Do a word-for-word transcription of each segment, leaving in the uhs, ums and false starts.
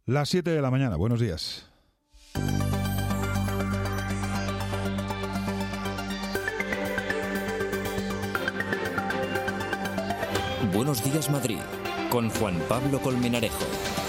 Las siete de la mañana, buenos días. Buenos días, Madrid, con Juan Pablo Colmenarejo.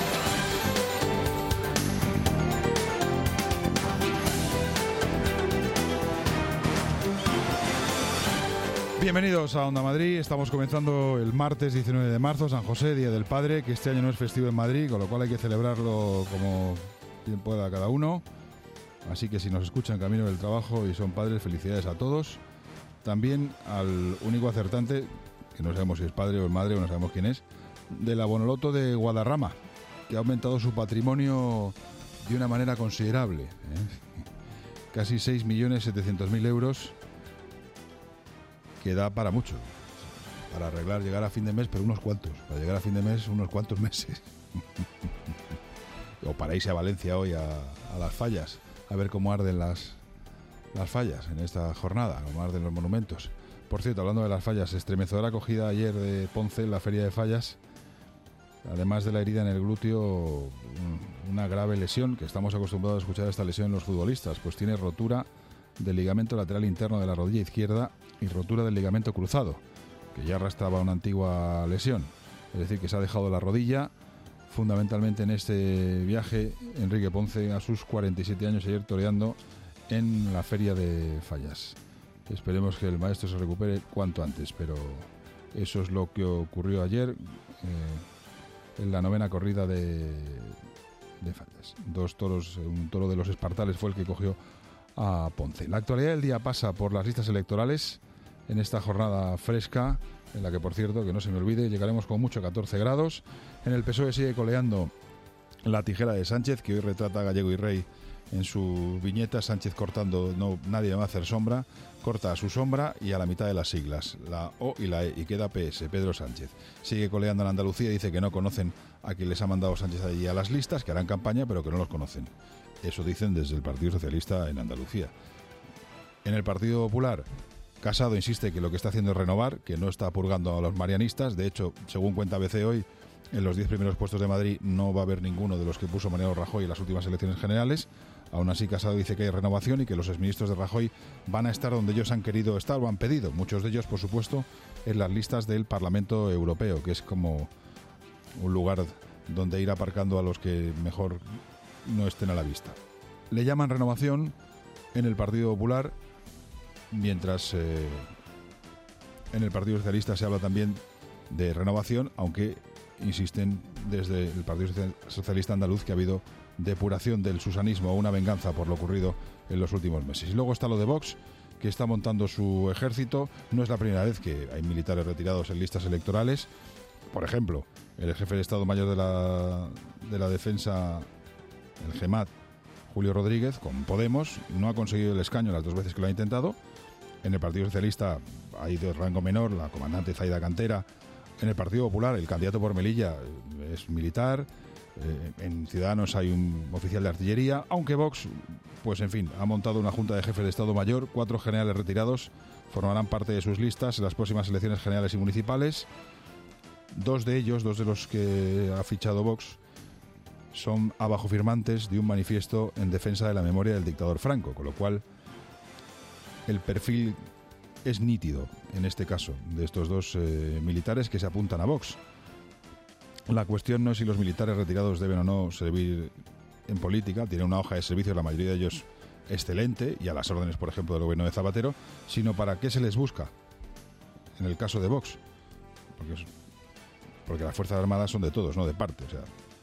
Bienvenidos a Onda Madrid. Estamos comenzando el martes diecinueve de marzo, San José, Día del Padre, que este año no es festivo en Madrid, con lo cual hay que celebrarlo como bien pueda cada uno. Así que si nos escuchan camino del trabajo y son padres, felicidades a todos. También al único acertante, que no sabemos si es padre o es madre o no sabemos quién es, de la Bonoloto de Guadarrama, que ha aumentado su patrimonio de una manera considerable, ¿eh? Casi seis millones setecientos mil euros, que da para mucho, para arreglar, llegar a fin de mes, pero unos cuantos, para llegar a fin de mes, unos cuantos meses. O para irse a Valencia hoy a, a las fallas, a ver cómo arden las, las fallas en esta jornada, cómo arden los monumentos. Por cierto, hablando de las fallas, estremecedora acogida ayer de Ponce en la Feria de Fallas, además de la herida en el glúteo, una grave lesión, que estamos acostumbrados a escuchar esta lesión en los futbolistas, pues tiene rotura del ligamento lateral interno de la rodilla izquierda y rotura del ligamento cruzado, que ya arrastraba una antigua lesión. Es decir, que se ha dejado la rodilla, fundamentalmente en este viaje, Enrique Ponce, a sus cuarenta y siete años, ayer toreando en la Feria de Fallas. Esperemos que el maestro se recupere cuanto antes, pero eso es lo que ocurrió ayer eh, en la novena corrida de, de Fallas. Dos toros, un toro de los Espartales fue el que cogió a Ponce. La actualidad del día pasa por las listas electorales en esta jornada fresca, en la que, por cierto, que no se me olvide, llegaremos con mucho a catorce grados. En el P S O E sigue coleando la tijera de Sánchez, que hoy retrata a Gallego y Rey en su viñeta. Sánchez cortando, no, nadie me va a hacer sombra, corta a su sombra y a la mitad de las siglas, la O y la E, y queda P S, Pedro Sánchez. Sigue coleando en Andalucía, dice que no conocen a quien les ha mandado Sánchez allí a las listas, que harán campaña, pero que no los conocen. Eso dicen desde el Partido Socialista en Andalucía. En el Partido Popular, Casado insiste que lo que está haciendo es renovar, que no está purgando a los marianistas. De hecho, según cuenta B C hoy, en los diez primeros puestos de Madrid no va a haber ninguno de los que puso Mariano Rajoy en las últimas elecciones generales. Aún así, Casado dice que hay renovación y que los exministros de Rajoy van a estar donde ellos han querido estar o han pedido. Muchos de ellos, por supuesto, en las listas del Parlamento Europeo, que es como un lugar donde ir aparcando a los que mejor no estén a la vista. Le llaman renovación en el Partido Popular, mientras eh, en el Partido Socialista se habla también de renovación, aunque insisten desde el Partido Socialista Andaluz que ha habido depuración del susanismo o una venganza por lo ocurrido en los últimos meses. Y luego está lo de Vox, que está montando su ejército. No es la primera vez que hay militares retirados en listas electorales. Por ejemplo, el jefe de Estado Mayor de la, de la Defensa, el GEMAT, Julio Rodríguez, con Podemos, no ha conseguido el escaño las dos veces que lo ha intentado. En el Partido Socialista hay de rango menor, la comandante Zaida Cantera. En el Partido Popular, el candidato por Melilla es militar. Eh, en Ciudadanos hay un oficial de artillería. Aunque Vox, pues en fin, ha montado una junta de jefes de Estado Mayor. Cuatro generales retirados formarán parte de sus listas en las próximas elecciones generales y municipales. Dos de ellos, dos de los que ha fichado Vox, son abajo firmantes de un manifiesto en defensa de la memoria del dictador Franco, con lo cual el perfil es nítido en este caso de estos dos eh, militares que se apuntan a Vox. La cuestión no es si los militares retirados deben o no servir en política, tienen una hoja de servicio, la mayoría de ellos excelente y a las órdenes, por ejemplo, del gobierno de Zapatero, sino para qué se les busca en el caso de Vox, porque, es, porque las Fuerzas Armadas son de todos, no de parte, o sea.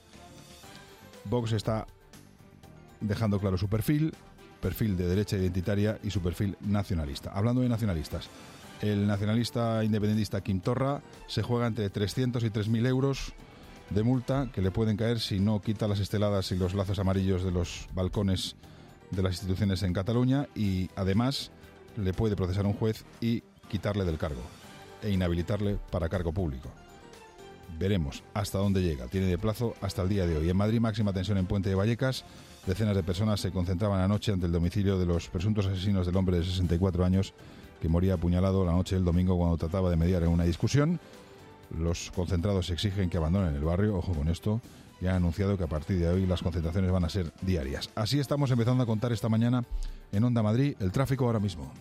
Vox está dejando claro su perfil, perfil de derecha identitaria y su perfil nacionalista. Hablando de nacionalistas, el nacionalista independentista Quim Torra se juega entre trescientos y tres mil euros de multa que le pueden caer si no quita las esteladas y los lazos amarillos de los balcones de las instituciones en Cataluña, y además le puede procesar un juez y quitarle del cargo e inhabilitarle para cargo público. Veremos hasta dónde llega. Tiene de plazo hasta el día de hoy. En Madrid, máxima tensión en Puente de Vallecas. Decenas de personas se concentraban anoche ante el domicilio de los presuntos asesinos del hombre de sesenta y cuatro años que moría apuñalado la noche del domingo cuando trataba de mediar en una discusión. Los concentrados exigen que abandonen el barrio, ojo con esto, y han anunciado que a partir de hoy las concentraciones van a ser diarias. Así estamos empezando a contar esta mañana en Onda Madrid el tráfico ahora mismo.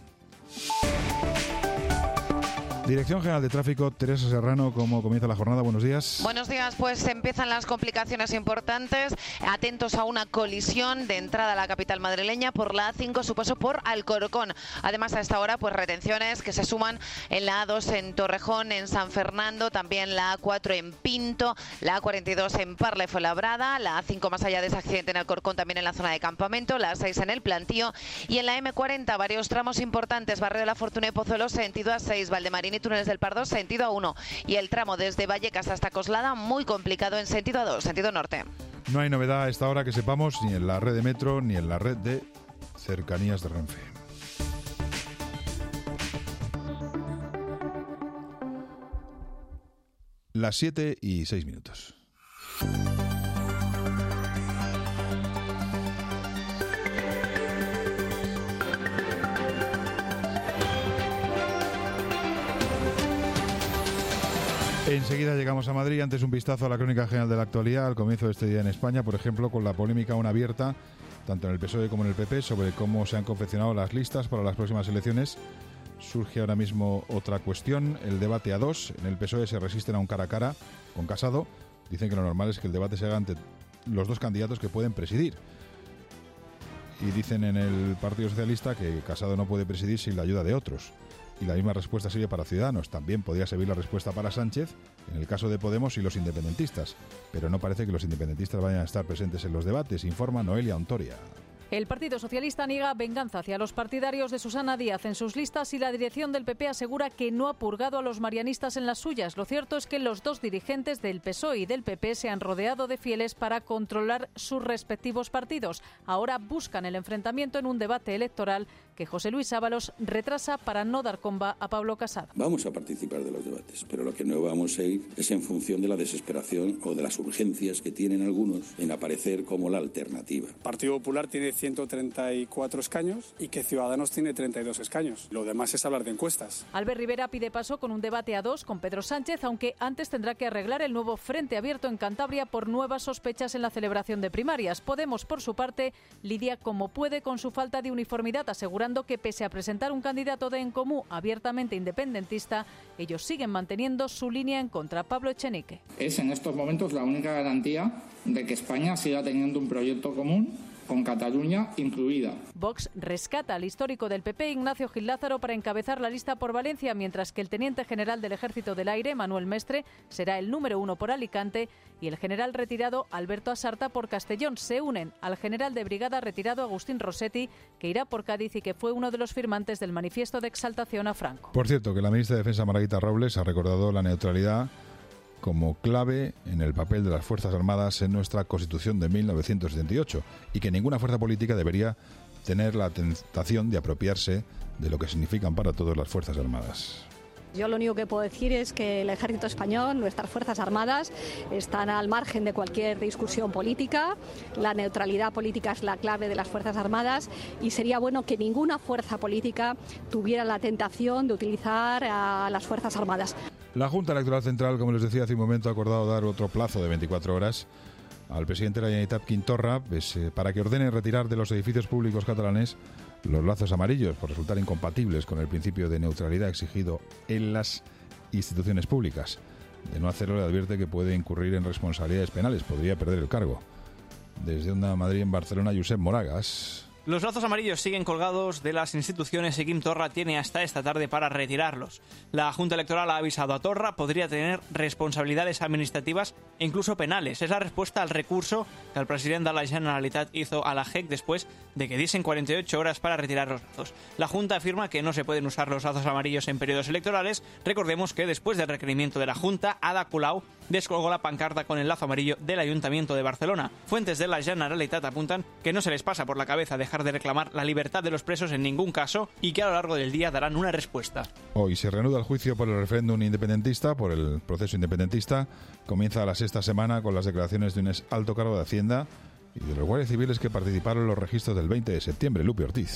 Dirección General de Tráfico, Teresa Serrano, ¿cómo comienza la jornada? Buenos días. Buenos días, pues empiezan las complicaciones importantes. Atentos a una colisión de entrada a la capital madrileña por la A cinco, su paso por Alcorcón. Además, a esta hora, pues retenciones que se suman en la A dos en Torrejón, en San Fernando, también la A cuatro en Pinto, la A cuarenta y dos en Parla y Fuenlabrada, la A cinco más allá de ese accidente en Alcorcón, también en la zona de Campamento, la A seis en el Plantío y en la eme cuarenta varios tramos importantes, Barrio de la Fortuna y Pozuelo, sentido A seis, Valdemarín y Túneles del Pardo, sentido A uno, y el tramo desde Vallecas hasta Coslada muy complicado en sentido A dos, sentido norte. No hay novedad a esta hora que sepamos ni en la red de metro ni en la red de cercanías de Renfe. Las siete y seis minutos. Enseguida llegamos a Madrid. Antes un vistazo a la crónica general de la actualidad al comienzo de este día en España, por ejemplo, con la polémica aún abierta, tanto en el P S O E como en el P P, sobre cómo se han confeccionado las listas para las próximas elecciones. Surge ahora mismo otra cuestión, el debate a dos. En el P S O E se resisten a un cara a cara con Casado. Dicen que lo normal es que el debate se haga ante los dos candidatos que pueden presidir. Y dicen en el Partido Socialista que Casado no puede presidir sin la ayuda de otros. Y la misma respuesta sirve para Ciudadanos. También podría servir la respuesta para Sánchez, en el caso de Podemos y los independentistas. Pero no parece que los independentistas vayan a estar presentes en los debates, informa Noelia Ontoria. El Partido Socialista niega venganza hacia los partidarios de Susana Díaz en sus listas y la dirección del P P asegura que no ha purgado a los marianistas en las suyas. Lo cierto es que los dos dirigentes del P S O E y del P P se han rodeado de fieles para controlar sus respectivos partidos. Ahora buscan el enfrentamiento en un debate electoral que José Luis Ábalos retrasa para no dar comba a Pablo Casado. Vamos a participar de los debates, pero lo que no vamos a ir es en función de la desesperación o de las urgencias que tienen algunos en aparecer como la alternativa. El Partido Popular tiene ciento treinta y cuatro escaños y que Ciudadanos tiene treinta y dos escaños. Lo demás es hablar de encuestas. Albert Rivera pide paso con un debate a dos con Pedro Sánchez, aunque antes tendrá que arreglar el nuevo frente abierto en Cantabria por nuevas sospechas en la celebración de primarias. Podemos, por su parte, lidia como puede con su falta de uniformidad, asegurando que pese a presentar un candidato de En Comú abiertamente independentista, ellos siguen manteniendo su línea en contra. Pablo Echenique. Es en estos momentos la única garantía de que España siga teniendo un proyecto común, con Cataluña incluida. Vox rescata al histórico del P P, Ignacio Gil Lázaro, para encabezar la lista por Valencia, mientras que el teniente general del Ejército del Aire, Manuel Mestre, será el número uno por Alicante y el general retirado Alberto Asarta por Castellón. Se unen al general de brigada retirado Agustín Rossetti, que irá por Cádiz y que fue uno de los firmantes del manifiesto de exaltación a Franco. Por cierto, que la ministra de Defensa, Margarita Robles, ha recordado la neutralidad como clave en el papel de las Fuerzas Armadas en nuestra Constitución de mil novecientos setenta y ocho y que ninguna fuerza política debería tener la tentación de apropiarse de lo que significan para todos las Fuerzas Armadas. Yo lo único que puedo decir es que el Ejército Español, nuestras Fuerzas Armadas, están al margen de cualquier discusión política. La neutralidad política es la clave de las Fuerzas Armadas y sería bueno que ninguna fuerza política tuviera la tentación de utilizar a las Fuerzas Armadas. La Junta Electoral Central, como les decía hace un momento, ha acordado dar otro plazo de veinticuatro horas al presidente de la Generalitat, Quim Torra, pues, eh, para que ordene retirar de los edificios públicos catalanes los lazos amarillos por resultar incompatibles con el principio de neutralidad exigido en las instituciones públicas. De no hacerlo, le advierte que puede incurrir en responsabilidades penales, podría perder el cargo. Desde Onda Madrid en Barcelona, Josep Moragas. Los lazos amarillos siguen colgados de las instituciones y Quim Torra tiene hasta esta tarde para retirarlos. La Junta Electoral ha avisado a Torra, podría tener responsabilidades administrativas e incluso penales. Es la respuesta al recurso que el presidente de la Generalitat hizo a la J E C después de que diesen cuarenta y ocho horas para retirar los lazos. La Junta afirma que no se pueden usar los lazos amarillos en periodos electorales. Recordemos que después del requerimiento de la Junta, Ada Colau descolgó la pancarta con el lazo amarillo del Ayuntamiento de Barcelona. Fuentes de la Generalitat apuntan que no se les pasa por la cabeza dejar de reclamar la libertad de los presos en ningún caso y que a lo largo del día darán una respuesta. Hoy se reanuda el juicio por el referéndum independentista, por el proceso independentista. Comienza la sexta semana con las declaraciones de un ex alto cargo de Hacienda y de los guardias civiles que participaron en los registros del veinte de septiembre. Lupe Ortiz.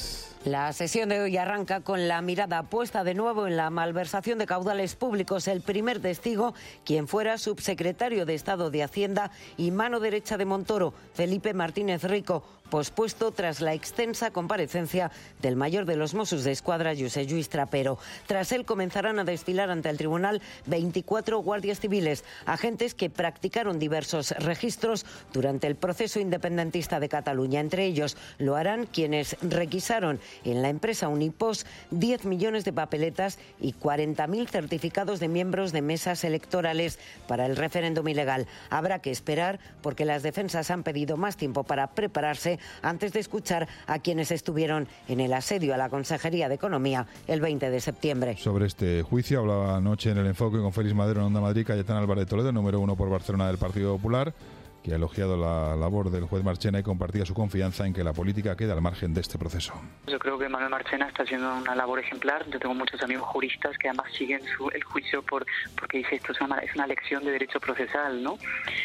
La sesión de hoy arranca con la mirada puesta de nuevo en la malversación de caudales públicos. El primer testigo, quien fuera subsecretario de Estado de Hacienda y mano derecha de Montoro, Felipe Martínez Rico, pospuesto tras la extensa comparecencia del mayor de los Mossos de Escuadra, Josep Lluís Trapero. Tras él comenzarán a desfilar ante el tribunal veinticuatro guardias civiles, agentes que practicaron diversos registros durante el proceso independentista de Cataluña. Entre ellos lo harán quienes requisaron en la empresa Unipos diez millones de papeletas y cuarenta mil certificados de miembros de mesas electorales para el referéndum ilegal. Habrá que esperar porque las defensas han pedido más tiempo para prepararse antes de escuchar a quienes estuvieron en el asedio a la Consejería de Economía el veinte de septiembre. Sobre este juicio hablaba anoche en El Enfoque con Félix Madero en Onda Madrid Cayetana Álvarez de Toledo, número uno por Barcelona del Partido Popular, que ha elogiado la labor del juez Marchena y compartía su confianza en que la política quede al margen de este proceso. Yo creo que Manuel Marchena está haciendo una labor ejemplar. Yo tengo muchos amigos juristas que además siguen su, el juicio por porque dice esto es una, es una lección de derecho procesal, ¿no?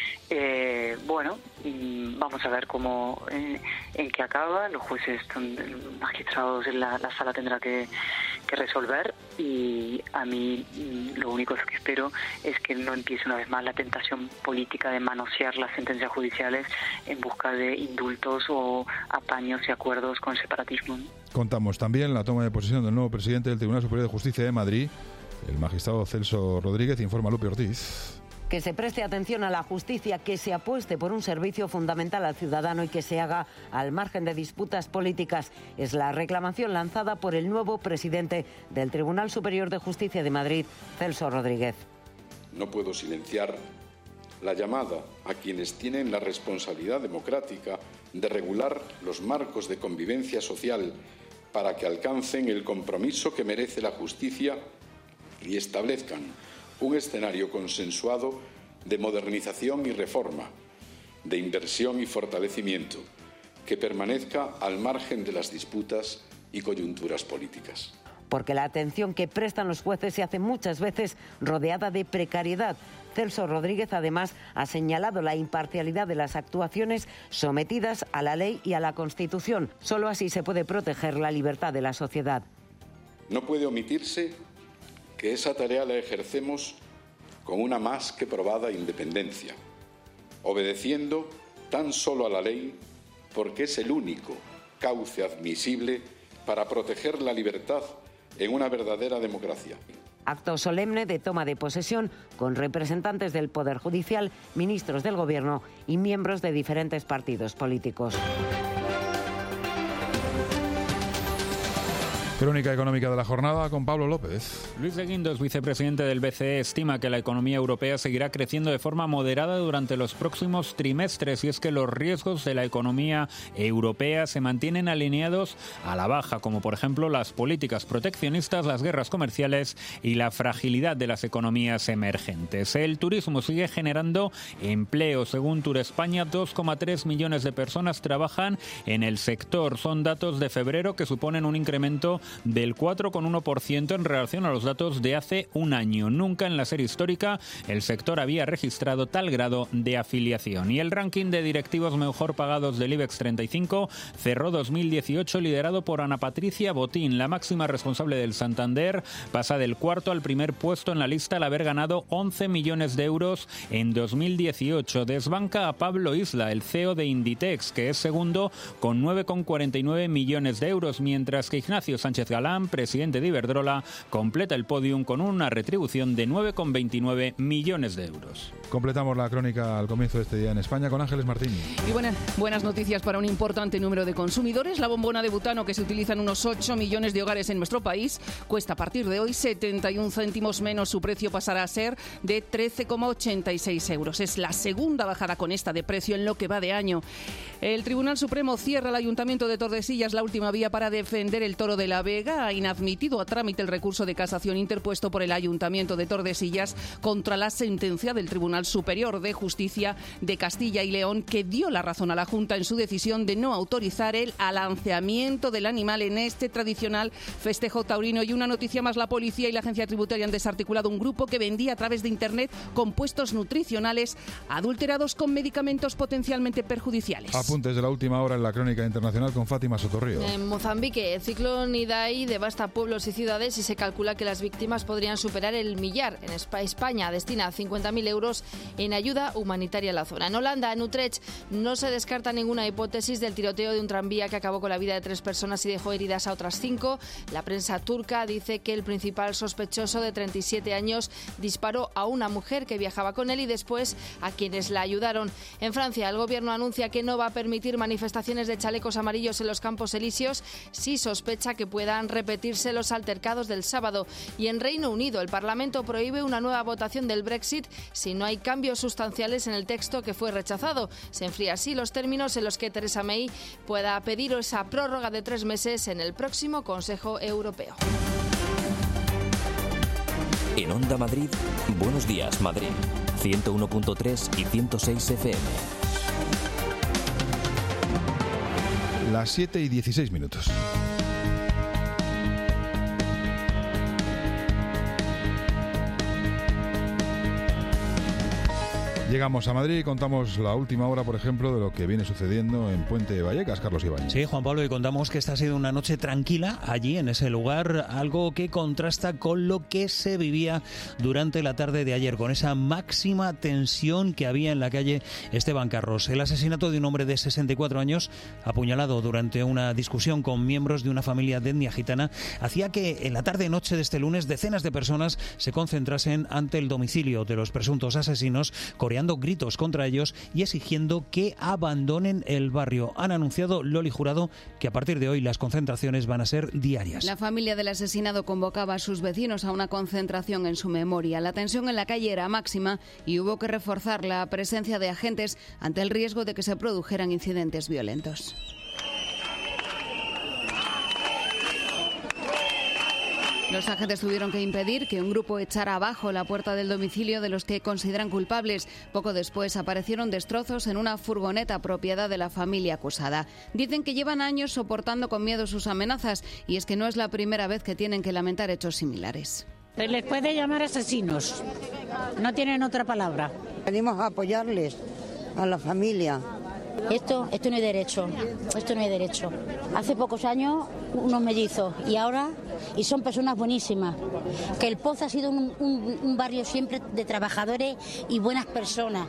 Eh, bueno, vamos a ver cómo eh, en qué acaba. Los jueces, los magistrados en la, la sala tendrá que, que resolver, y a mí lo único que espero es que no empiece una vez más la tentación política de manosear las sentencias judiciales en busca de indultos o apaños y acuerdos con separatismo. Contamos también la toma de posesión del nuevo presidente del Tribunal Superior de Justicia de Madrid, el magistrado Celso Rodríguez. Informa Lupe Ortiz. Que se preste atención a la justicia, que se apueste por un servicio fundamental al ciudadano y que se haga al margen de disputas políticas. Es la reclamación lanzada por el nuevo presidente del Tribunal Superior de Justicia de Madrid, Celso Rodríguez. No puedo silenciar la llamada a quienes tienen la responsabilidad democrática de regular los marcos de convivencia social para que alcancen el compromiso que merece la justicia y establezcan un escenario consensuado de modernización y reforma, de inversión y fortalecimiento, que permanezca al margen de las disputas y coyunturas políticas. Porque la atención que prestan los jueces se hace muchas veces rodeada de precariedad. Celso Rodríguez, además, ha señalado la imparcialidad de las actuaciones sometidas a la ley y a la Constitución. Solo así se puede proteger la libertad de la sociedad. No puede omitirse que esa tarea la ejercemos con una más que probada independencia, obedeciendo tan solo a la ley porque es el único cauce admisible para proteger la libertad en una verdadera democracia. Acto solemne de toma de posesión con representantes del Poder Judicial, ministros del Gobierno y miembros de diferentes partidos políticos. Crónica económica de la jornada con Pablo López. Luis de Guindos, vicepresidente del B C E, estima que la economía europea seguirá creciendo de forma moderada durante los próximos trimestres, y es que los riesgos de la economía europea se mantienen alineados a la baja, como por ejemplo las políticas proteccionistas, las guerras comerciales y la fragilidad de las economías emergentes. El turismo sigue generando empleo. Según Tour España, dos coma tres millones de personas trabajan en el sector. Son datos de febrero que suponen un incremento del cuatro coma uno por ciento en relación a los datos de hace un año. Nunca en la serie histórica el sector había registrado tal grado de afiliación. Y el ranking de directivos mejor pagados del IBEX treinta y cinco cerró dos mil dieciocho liderado por Ana Patricia Botín. La máxima responsable del Santander pasa del cuarto al primer puesto en la lista al haber ganado once millones de euros en dos mil dieciocho. Desbanca a Pablo Isla, el C E O de Inditex, que es segundo con nueve coma cuarenta y nueve millones de euros, mientras que Ignacio Sánchez Galán, presidente de Iberdrola, completa el podium con una retribución de nueve coma veintinueve millones de euros. Completamos la crónica al comienzo de este día en España con Ángeles Martín. Y buenas, buenas noticias para un importante número de consumidores. La bombona de butano, que se utiliza en unos ocho millones de hogares en nuestro país, cuesta a partir de hoy setenta y un céntimos menos. Su precio pasará a ser de trece coma ochenta y seis euros. Es la segunda bajada con esta de precio en lo que va de año. El Tribunal Supremo cierra el Ayuntamiento de Tordesillas, la última vía para defender el Toro de la Vega. Ha inadmitido a trámite el recurso de casación interpuesto por el Ayuntamiento de Tordesillas contra la sentencia del Tribunal Superior de Justicia de Castilla y León, que dio la razón a la Junta en su decisión de no autorizar el alanceamiento del animal en este tradicional festejo taurino. Y una noticia más: la policía y la agencia tributaria han desarticulado un grupo que vendía a través de Internet compuestos nutricionales adulterados con medicamentos potencialmente perjudiciales. apuntes de la última hora en la crónica internacional con Fátima Sotorrío. En Mozambique, el ciclón Idai devasta pueblos y ciudades y se calcula que las víctimas podrían superar el millar. En España destina cincuenta mil euros en ayuda humanitaria a la zona. En Holanda, en Utrecht, no se descarta ninguna hipótesis del tiroteo de un tranvía que acabó con la vida de tres personas y dejó heridas a otras cinco. La prensa turca dice que el principal sospechoso de treinta y siete años disparó a una mujer que viajaba con él y después a quienes la ayudaron. En Francia, el gobierno anuncia que no va a permitir manifestaciones de chalecos amarillos en los Campos Elíseos si sospecha que puedan repetirse los altercados del sábado. Y en Reino Unido, el Parlamento prohíbe una nueva votación del Brexit si no hay cambios sustanciales en el texto que fue rechazado. Se enfría así los términos en los que Theresa May pueda pedir esa prórroga de tres meses en el próximo Consejo Europeo. En Onda Madrid, Buenos Días Madrid, ciento uno punto tres y ciento seis F M. Las siete y dieciséis minutos. Llegamos a Madrid y contamos la última hora, por ejemplo, de lo que viene sucediendo en Puente de Vallecas. Carlos Ibáñez. Sí, Juan Pablo, y contamos que esta ha sido una noche tranquila allí, en ese lugar, algo que contrasta con lo que se vivía durante la tarde de ayer, con esa máxima tensión que había en la calle Esteban Carros. El asesinato de un hombre de sesenta y cuatro años, apuñalado durante una discusión con miembros de una familia de etnia gitana, hacía que en la tarde-noche de este lunes decenas de personas se concentrasen ante el domicilio de los presuntos asesinos, coreando gritos contra ellos y exigiendo que abandonen el barrio. Han anunciado Loli Jurado que a partir de hoy las concentraciones van a ser diarias. La familia del asesinado convocaba a sus vecinos a una concentración en su memoria. La tensión en la calle era máxima y hubo que reforzar la presencia de agentes ante el riesgo de que se produjeran incidentes violentos. Los agentes tuvieron que impedir que un grupo echara abajo la puerta del domicilio de los que consideran culpables. Poco después aparecieron destrozos en una furgoneta propiedad de la familia acusada. Dicen que llevan años soportando con miedo sus amenazas y es que no es la primera vez que tienen que lamentar hechos similares. Se les puede llamar asesinos, no tienen otra palabra. Venimos a apoyarles a la familia. Esto, esto no es derecho, esto no es derecho. Hace pocos años unos mellizos y ahora, y son personas buenísimas. Que el Pozo ha sido un, un, un barrio siempre de trabajadores y buenas personas.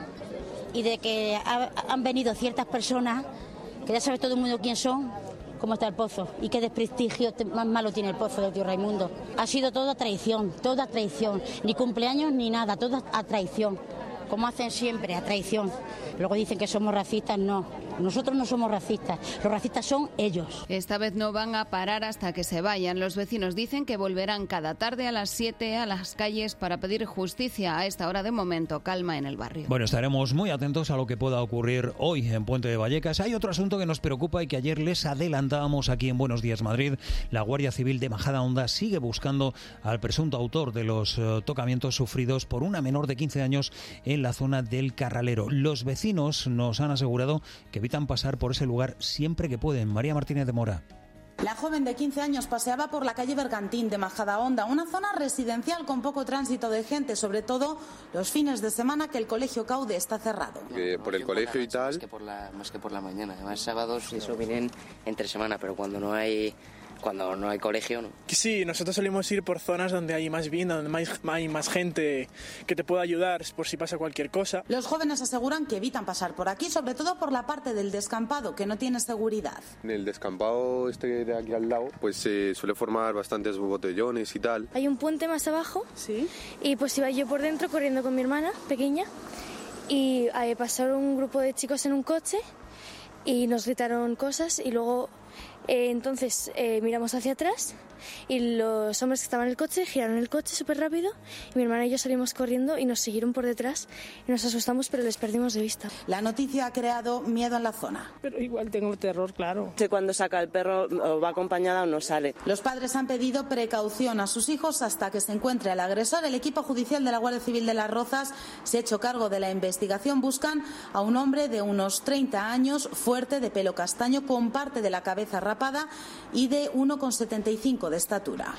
Y de que ha, han venido ciertas personas, que ya sabe todo el mundo quién son, cómo está el Pozo y qué desprestigio más malo tiene el Pozo del tío Raimundo. Ha sido toda traición, toda traición. Ni cumpleaños ni nada, toda a traición. Como hacen siempre, a traición. Luego dicen que somos racistas, no. Nosotros no somos racistas, los racistas son ellos. Esta vez no van a parar hasta que se vayan. Los vecinos dicen que volverán cada tarde a las siete a las calles para pedir justicia. A esta hora de momento, calma en el barrio. Bueno, estaremos muy atentos a lo que pueda ocurrir hoy en Puente de Vallecas. Hay otro asunto que nos preocupa y que ayer les adelantábamos aquí en Buenos Días Madrid. La Guardia Civil de Majadahonda sigue buscando al presunto autor de los uh, tocamientos sufridos por una menor de quince años en la zona del Carralero. Los vecinos nos han asegurado que evitan pasar por ese lugar siempre que pueden. María Martínez de Mora. La joven de quince años paseaba por la calle Bergantín de Majadahonda, una zona residencial con poco tránsito de gente, sobre todo los fines de semana que el colegio Caude está cerrado. Eh, por el colegio y tal. Más que por la, más que por la mañana. Además, sábados eso vienen entre semana, pero cuando no hay... cuando no hay colegio, ¿no? Sí, nosotros solemos ir por zonas donde hay más vida, donde hay, hay más gente que te pueda ayudar por si pasa cualquier cosa. Los jóvenes aseguran que evitan pasar por aquí, sobre todo por la parte del descampado, que no tiene seguridad. En el descampado este de aquí al lado, pues se eh, suele formar bastantes botellones y tal. Hay un puente más abajo, ¿sí? Y pues iba yo por dentro corriendo con mi hermana pequeña y eh, pasaron un grupo de chicos en un coche y nos gritaron cosas y luego... Eh, entonces eh, miramos hacia atrás y los hombres que estaban en el coche giraron el coche súper rápido y mi hermana y yo salimos corriendo y nos siguieron por detrás y nos asustamos, pero les perdimos de vista. La noticia ha creado miedo en la zona. Pero igual tengo terror, claro. Sé cuando saca el perro o va acompañada o no sale. Los padres han pedido precaución a sus hijos hasta que se encuentre el agresor. El equipo judicial de la Guardia Civil de Las Rozas se ha hecho cargo de la investigación. Buscan a un hombre de unos treinta años, fuerte, de pelo castaño, con parte de la cabeza rapada y de uno coma setenta y cinco de estatura.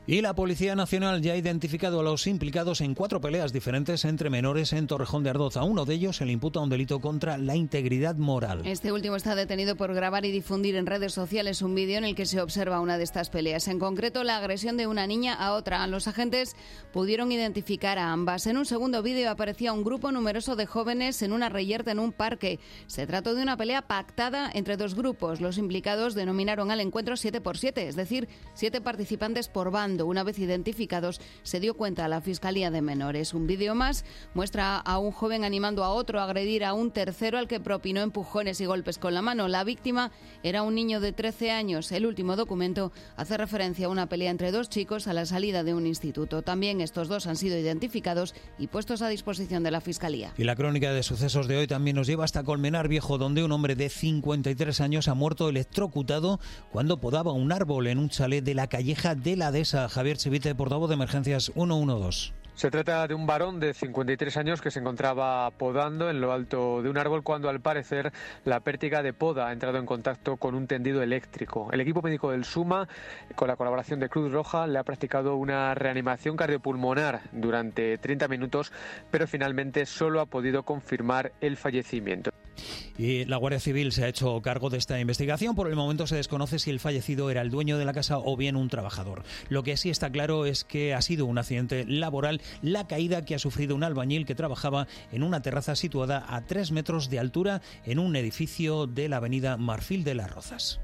Y la Policía Nacional ya ha identificado a los implicados en cuatro peleas diferentes entre menores en Torrejón de Ardoz. A uno de ellos se le imputa un delito contra la integridad moral. Este último está detenido por grabar y difundir en redes sociales un vídeo en el que se observa una de estas peleas. En concreto, la agresión de una niña a otra. Los agentes pudieron identificar a ambas. En un segundo vídeo aparecía un grupo numeroso de jóvenes en una reyerta en un parque. Se trató de una pelea pactada entre dos grupos. Los implicados denominaron al encuentro siete por siete, es decir, siete participantes por bando. Una vez identificados, se dio cuenta a la Fiscalía de Menores. Un vídeo más muestra a un joven animando a otro a agredir a un tercero al que propinó empujones y golpes con la mano. La víctima era un niño de trece años. El último documento hace referencia a una pelea entre dos chicos a la salida de un instituto. También estos dos han sido identificados y puestos a disposición de la Fiscalía. Y la crónica de sucesos de hoy también nos lleva hasta Colmenar Viejo, donde un hombre de cincuenta y tres años ha muerto electrocutado cuando podaba un árbol en un chalet de la Calleja de la Dehesa. Javier Chivite, portavoz de Emergencias ciento doce. Se trata de un varón de cincuenta y tres años que se encontraba podando en lo alto de un árbol cuando, al parecer, la pértiga de poda ha entrado en contacto con un tendido eléctrico. El equipo médico del SUMA, con la colaboración de Cruz Roja, le ha practicado una reanimación cardiopulmonar durante treinta minutos, pero finalmente solo ha podido confirmar el fallecimiento. Y la Guardia Civil se ha hecho cargo de esta investigación. Por el momento se desconoce si el fallecido era el dueño de la casa o bien un trabajador. Lo que sí está claro es que ha sido un accidente laboral la caída que ha sufrido un albañil que trabajaba en una terraza situada a tres metros de altura en un edificio de la avenida Marfil de las Rozas.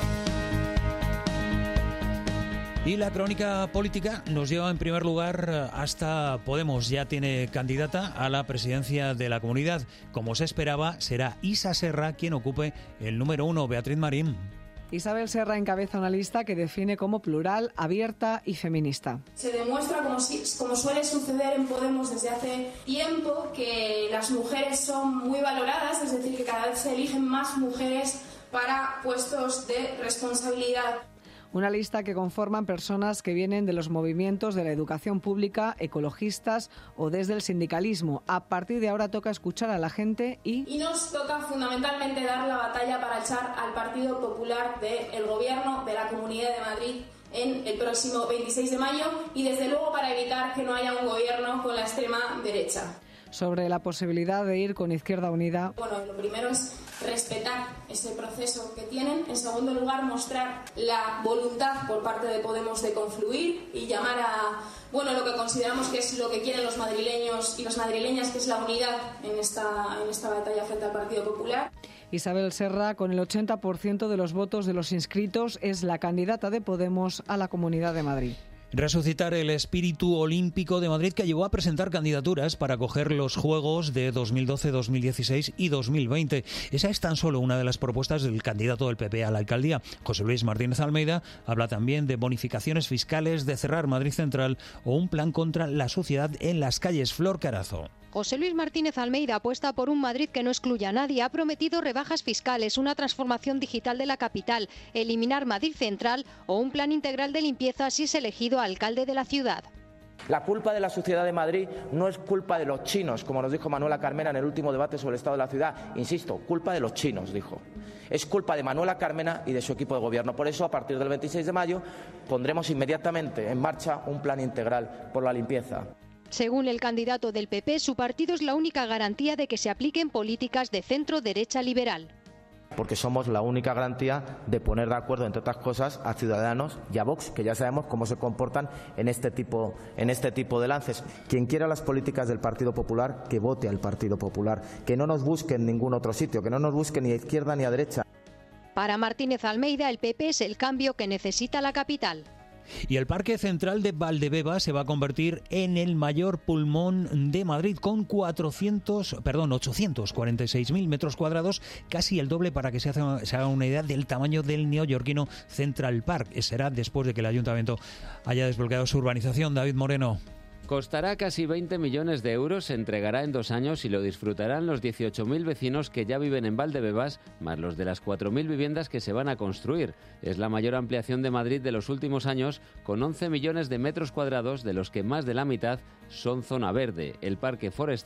Y la crónica política nos lleva en primer lugar hasta Podemos. Ya tiene candidata a la presidencia de la comunidad. Como se esperaba, será Isa Serra quien ocupe el número uno. Beatriz Marín. Isabel Serra encabeza una lista que define como plural, abierta y feminista. Se demuestra, como, si, como suele suceder en Podemos desde hace tiempo, que las mujeres son muy valoradas, es decir, que cada vez se eligen más mujeres para puestos de responsabilidad. Una lista que conforman personas que vienen de los movimientos de la educación pública, ecologistas o desde el sindicalismo. A partir de ahora toca escuchar a la gente y... Y nos toca fundamentalmente dar la batalla para echar al Partido Popular del Gobierno de la Comunidad de Madrid en el próximo veintiséis de mayo y desde luego para evitar que no haya un gobierno con la extrema derecha. Sobre la posibilidad de ir con Izquierda Unida. Bueno, lo primero es respetar ese proceso que tienen. En segundo lugar, mostrar la voluntad por parte de Podemos de confluir y llamar a, bueno, lo que consideramos que es lo que quieren los madrileños y las madrileñas, que es la unidad en esta, en esta batalla frente al Partido Popular. Isabel Serra, con el ochenta por ciento de los votos de los inscritos, es la candidata de Podemos a la Comunidad de Madrid. Resucitar el espíritu olímpico de Madrid, que llevó a presentar candidaturas para acoger los Juegos de dos mil doce, dos mil dieciséis y dos mil veinte. Esa es tan solo una de las propuestas del candidato del P P a la alcaldía. José Luis Martínez Almeida habla también de bonificaciones fiscales, de cerrar Madrid Central o un plan contra la suciedad en las calles. Flor Carazo. José Luis Martínez Almeida apuesta por un Madrid que no excluya a nadie. Ha prometido rebajas fiscales, una transformación digital de la capital, eliminar Madrid Central o un plan integral de limpieza si es elegido alcalde de la ciudad. La culpa de la suciedad de Madrid no es culpa de los chinos, como nos dijo Manuela Carmena en el último debate sobre el estado de la ciudad. Insisto, culpa de los chinos, dijo. Es culpa de Manuela Carmena y de su equipo de gobierno. Por eso, a partir del veintiséis de mayo, pondremos inmediatamente en marcha un plan integral por la limpieza. Según el candidato del P P, su partido es la única garantía de que se apliquen políticas de centro-derecha liberal. Porque somos la única garantía de poner de acuerdo, entre otras cosas, a Ciudadanos y a Vox, que ya sabemos cómo se comportan en este tipo, en este tipo de lances. Quien quiera las políticas del Partido Popular, que vote al Partido Popular, que no nos busque en ningún otro sitio, que no nos busque ni a izquierda ni a derecha. Para Martínez Almeida, el P P es el cambio que necesita la capital. Y el Parque Central de Valdebebas se va a convertir en el mayor pulmón de Madrid, con cuatrocientos, perdón, ochocientos cuarenta y seis mil metros cuadrados, casi el doble, para que se, haga, se haga una idea del tamaño del neoyorquino Central Park. Será después de que el ayuntamiento haya desbloqueado su urbanización. David Moreno. Costará casi veinte millones de euros, se entregará en dos años y lo disfrutarán los dieciocho mil vecinos que ya viven en Valdebebas, más los de las cuatro mil viviendas que se van a construir. Es la mayor ampliación de Madrid de los últimos años, con once millones de metros cuadrados, de los que más de la mitad son zona verde. El parque forestal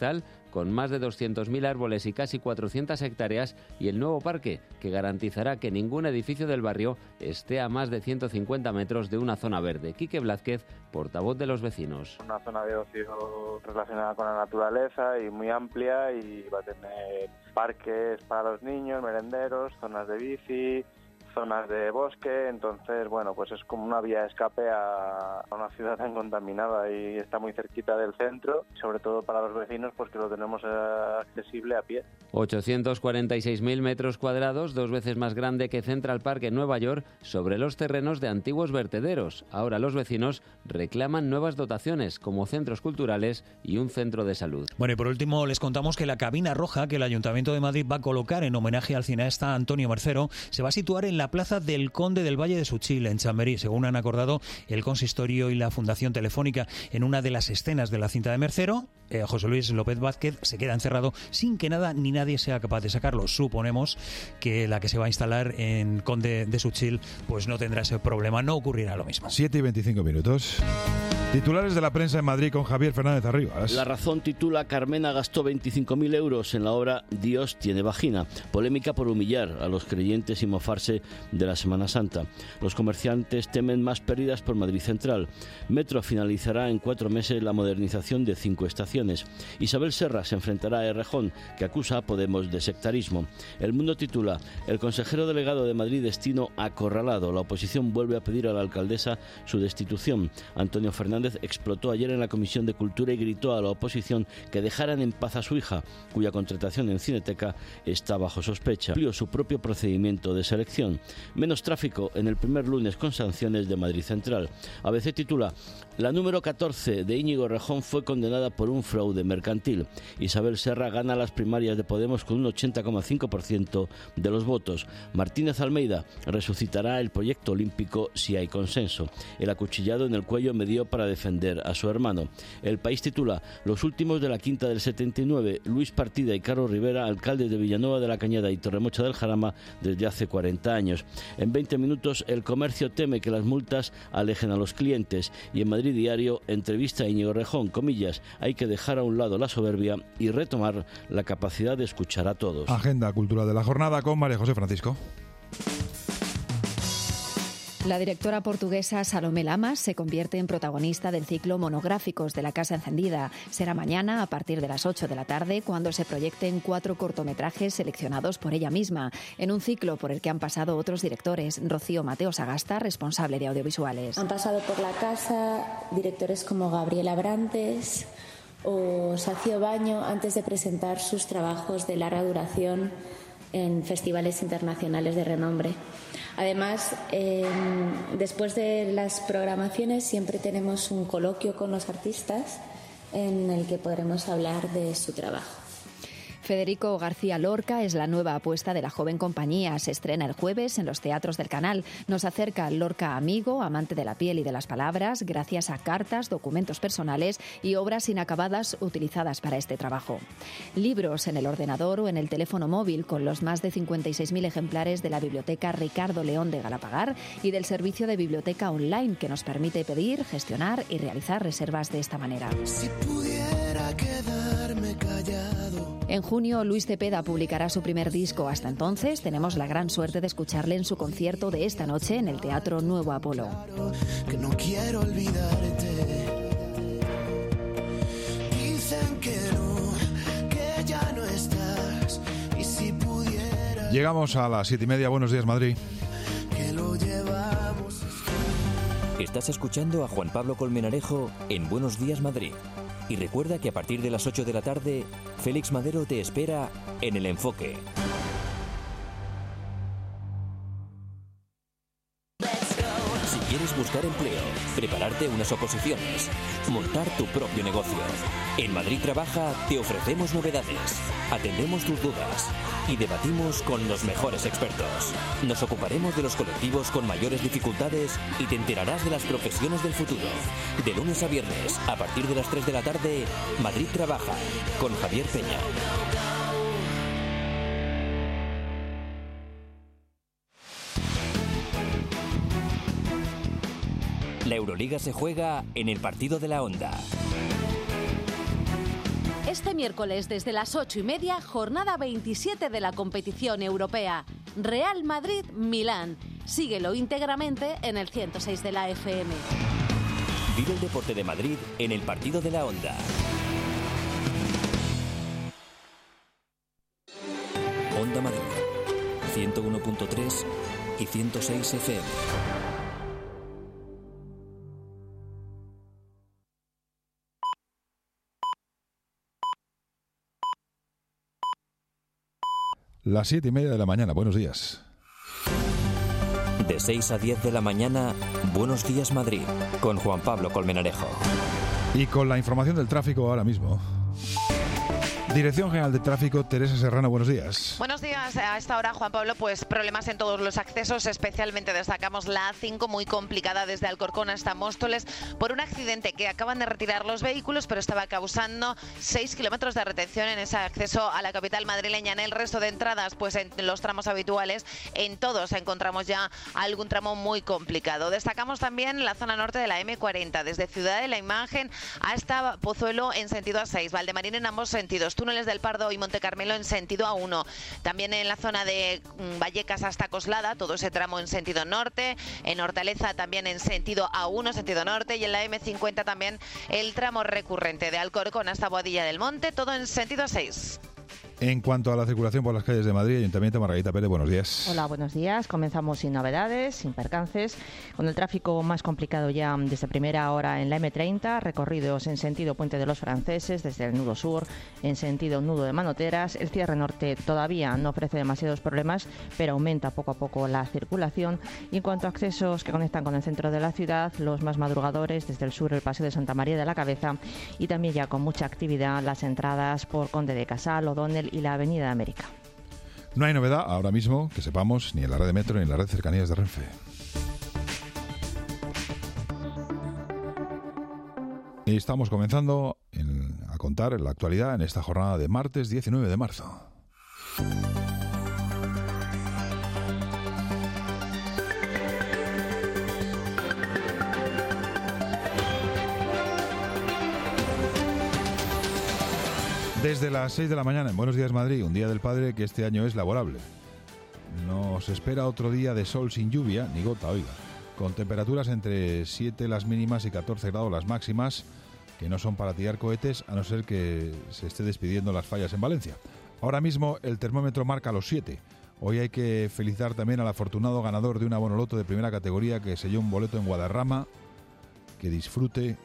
con más de doscientos mil árboles y casi cuatrocientas hectáreas, y el nuevo parque, que garantizará que ningún edificio del barrio esté a más de ciento cincuenta metros de una zona verde. Quique Blázquez, portavoz de los vecinos. Una zona de ocio relacionada con la naturaleza y muy amplia, y va a tener parques para los niños, merenderos, zonas de bici, zonas de bosque. Entonces, bueno, pues es como una vía de escape a una ciudad tan contaminada, y está muy cerquita del centro, sobre todo para los vecinos, pues que lo tenemos accesible a pie. ochocientos cuarenta y seis mil metros cuadrados, dos veces más grande que Central Park en Nueva York, sobre los terrenos de antiguos vertederos. Ahora los vecinos reclaman nuevas dotaciones, como centros culturales y un centro de salud. Bueno, y por último les contamos que la cabina roja que el Ayuntamiento de Madrid va a colocar en homenaje al cineasta Antonio Mercero se va a situar en la Plaza del Conde del Valle de Suchil, en Chamberí, según han acordado el Consistorio y la Fundación Telefónica. En una de las escenas de la cinta de Mercero, eh, José Luis López Vázquez se queda encerrado sin que nada ni nadie sea capaz de sacarlo. Suponemos que la que se va a instalar en Conde de Suchil pues no tendrá ese problema, no ocurrirá lo mismo. siete y veinticinco minutos. Titulares de la prensa en Madrid con Javier Fernández Arribas. La Razón titula: Carmena gastó veinticinco mil euros en la obra Dios tiene vagina. Polémica por humillar a los creyentes y mofarse de la Semana Santa. Los comerciantes temen más pérdidas por Madrid Central. Metro finalizará en cuatro meses la modernización de cinco estaciones. Isabel Serra se enfrentará a Errejón, que acusa a Podemos de sectarismo. El Mundo titula: El consejero delegado de Madrid Destino acorralado. La oposición vuelve a pedir a la alcaldesa su destitución. Antonio Fernández explotó ayer en la Comisión de Cultura y gritó a la oposición que dejaran en paz a su hija, cuya contratación en Cineteca está bajo sospecha. Amplió su propio procedimiento de selección. Menos tráfico en el primer lunes con sanciones de Madrid Central. A B C titula: La número catorce de Íñigo Errejón fue condenada por un fraude mercantil. Isabel Serra gana las primarias de Podemos con un ochenta coma cinco por ciento de los votos. Martínez Almeida resucitará el proyecto olímpico si hay consenso. El acuchillado en el cuello me dio para defender a su hermano. El País titula: Los últimos de la quinta del setenta y nueve, Luis Partida y Carlos Rivera, alcaldes de Villanueva de la Cañada y Torremocha del Jarama desde hace cuarenta años. En veinte minutos, El Comercio teme que las multas alejen a los clientes, y en Madrid Diario, entrevista a Íñigo Errejón, comillas: hay que dejar a un lado la soberbia y retomar la capacidad de escuchar a todos. Agenda cultural de la jornada con María José Francisco. La directora portuguesa Salomé Lamas se convierte en protagonista del ciclo Monográficos de la Casa Encendida. Será mañana a partir de las ocho de la tarde cuando se proyecten cuatro cortometrajes seleccionados por ella misma, en un ciclo por el que han pasado otros directores. Rocío Mateo Sagasta, responsable de audiovisuales. Han pasado por la casa directores como Gabriela Brantes o Sacio Baño antes de presentar sus trabajos de larga duración en festivales internacionales de renombre. Además, eh, después de las programaciones siempre tenemos un coloquio con los artistas en el que podremos hablar de su trabajo. Federico García Lorca es la nueva apuesta de la joven compañía. Se estrena el jueves en los teatros del canal. Nos acerca al Lorca amigo, amante de la piel y de las palabras, gracias a cartas, documentos personales y obras inacabadas utilizadas para este trabajo. Libros en el ordenador o en el teléfono móvil, con los más de cincuenta y seis mil ejemplares de la Biblioteca Ricardo León de Galapagar y del servicio de biblioteca online, que nos permite pedir, gestionar y realizar reservas de esta manera. Si pudiera quedarme callado. En junio, Luis Cepeda publicará su primer disco. Hasta entonces, tenemos la gran suerte de escucharle en su concierto de esta noche en el Teatro Nuevo Apolo. Que no quiero olvidarte. Dicen que no, que ya no estás. Y si pudiera. Llegamos a las siete y media. Buenos días, Madrid. Que lo llevamos. Estás escuchando a Juan Pablo Colmenarejo en Buenos Días, Madrid. Y recuerda que a partir de las ocho de la tarde, Félix Madero te espera en El Enfoque. Si quieres buscar empleo, prepararte unas oposiciones, montar tu propio negocio, en Madrid Trabaja te ofrecemos novedades, atendemos tus dudas y debatimos con los mejores expertos. Nos ocuparemos de los colectivos con mayores dificultades y te enterarás de las profesiones del futuro. De lunes a viernes, a partir de las tres de la tarde, Madrid Trabaja, con Javier Peña. La Euroliga se juega en el partido de la Onda. Este miércoles desde las ocho y media, jornada veintisiete de la competición europea. Real Madrid-Milán. Síguelo íntegramente en el ciento seis de la F M. Vive el deporte de Madrid en el partido de la Onda. Onda Madrid, ciento uno punto tres y ciento seis F M. Las siete y media de la mañana, buenos días. De seis a diez de la mañana, Buenos Días Madrid, con Juan Pablo Colmenarejo. Y con la información del tráfico ahora mismo. Dirección General de Tráfico, Teresa Serrano, buenos días. Buenos días. A esta hora, Juan Pablo, pues problemas en todos los accesos, especialmente destacamos la A cinco, muy complicada desde Alcorcón hasta Móstoles, por un accidente que acaban de retirar los vehículos, pero estaba causando seis kilómetros de retención en ese acceso a la capital madrileña. En el resto de entradas, pues en los tramos habituales, en todos encontramos ya algún tramo muy complicado. Destacamos también la zona norte de la M cuarenta, desde Ciudad de la Imagen hasta Pozuelo en sentido A seis, Valdemarín en ambos sentidos, túneles del Pardo y Monte Carmelo en sentido A uno. También en la zona de Vallecas hasta Coslada, todo ese tramo en sentido norte. En Hortaleza también en sentido A uno, sentido norte. Y en la M cincuenta también el tramo recurrente de Alcorcón hasta Boadilla del Monte, todo en sentido A seis. En cuanto a la circulación por las calles de Madrid, Ayuntamiento, Margarita Pérez, buenos días. Hola, buenos días. Comenzamos sin novedades, sin percances, con el tráfico más complicado ya desde primera hora en la M treinta, recorridos en sentido Puente de los Franceses, desde el nudo sur, en sentido nudo de Manoteras. El cierre norte todavía no ofrece demasiados problemas, pero aumenta poco a poco la circulación. Y en cuanto a accesos que conectan con el centro de la ciudad, los más madrugadores, desde el sur el Paseo de Santa María de la Cabeza, y también ya con mucha actividad las entradas por Conde de Casal, O'Donnell y la Avenida de América. No hay novedad ahora mismo que sepamos ni en la red de metro ni en la red de cercanías de Renfe. Y estamos comenzando en, a contar la actualidad en esta jornada de martes diecinueve de marzo. Desde las seis de la mañana en Buenos Días Madrid, un día del padre que este año es laborable. Nos espera otro día de sol sin lluvia, ni gota, oiga, con temperaturas entre siete las mínimas y catorce grados las máximas, que no son para tirar cohetes, a no ser que se esté despidiendo las fallas en Valencia. Ahora mismo el termómetro marca los siete. Hoy hay que felicitar también al afortunado ganador de un abonoloto de primera categoría que selló un boleto en Guadarrama. Que disfrute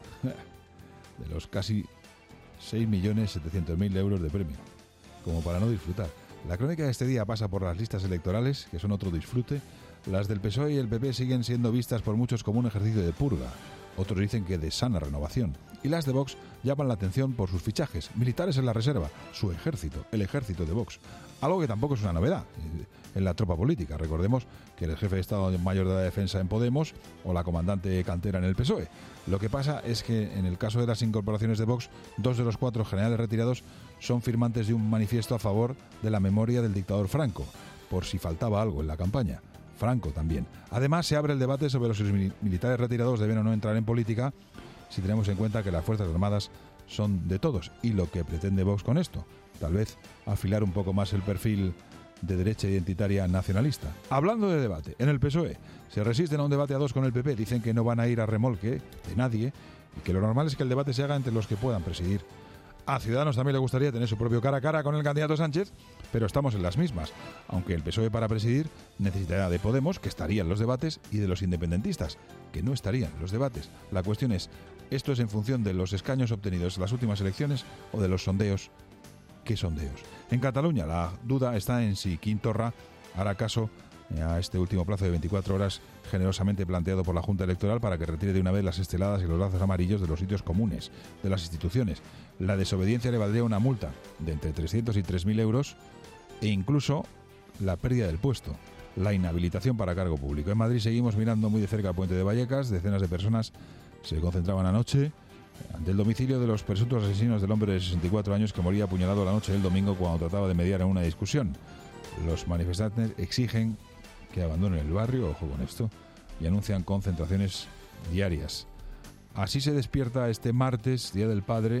de los casi seis millones setecientos mil euros de premio, como para no disfrutar. La crónica de este día pasa por las listas electorales, que son otro disfrute. Las del P S O E y el P P siguen siendo vistas por muchos como un ejercicio de purga. Otros dicen que de sana renovación. Y las de Vox llaman la atención por sus fichajes. Militares en la reserva, su ejército, el ejército de Vox. Algo que tampoco es una novedad en la tropa política. Recordemos que el jefe de Estado Mayor de la Defensa en Podemos o la comandante Cantera en el P S O E. Lo que pasa es que en el caso de las incorporaciones de Vox, dos de los cuatro generales retirados son firmantes de un manifiesto a favor de la memoria del dictador Franco, por si faltaba algo en la campaña. Franco también. Además, se abre el debate sobre si los militares retirados deben o no entrar en política, si tenemos en cuenta que las Fuerzas Armadas son de todos. Y lo que pretende Vox con esto, tal vez afilar un poco más el perfil de derecha identitaria nacionalista. Hablando de debate, en el P S O E se resisten a un debate a dos con el P P, dicen que no van a ir a remolque de nadie y que lo normal es que el debate se haga entre los que puedan presidir. A Ciudadanos también le gustaría tener su propio cara a cara con el candidato Sánchez, pero estamos en las mismas, aunque el P S O E para presidir necesitará de Podemos, que estaría en los debates, y de los independentistas, que no estarían en los debates. La cuestión es, ¿esto es en función de los escaños obtenidos en las últimas elecciones o de los sondeos? ¿Qué sondeos? En Cataluña la duda está en si Quim Torra hará caso a este último plazo de veinticuatro horas generosamente planteado por la Junta Electoral para que retire de una vez las esteladas y los lazos amarillos de los sitios comunes de las instituciones. La desobediencia le valdría una multa de entre trescientos y tres mil euros e incluso la pérdida del puesto, la inhabilitación para cargo público. En Madrid seguimos mirando muy de cerca el puente de Vallecas. Decenas de personas se concentraban anoche ante el domicilio de los presuntos asesinos del hombre de sesenta y cuatro años que moría apuñalado la noche del domingo cuando trataba de mediar en una discusión. Los manifestantes exigen que abandonen el barrio, ojo con esto, y anuncian concentraciones diarias. Así se despierta este martes, Día del Padre,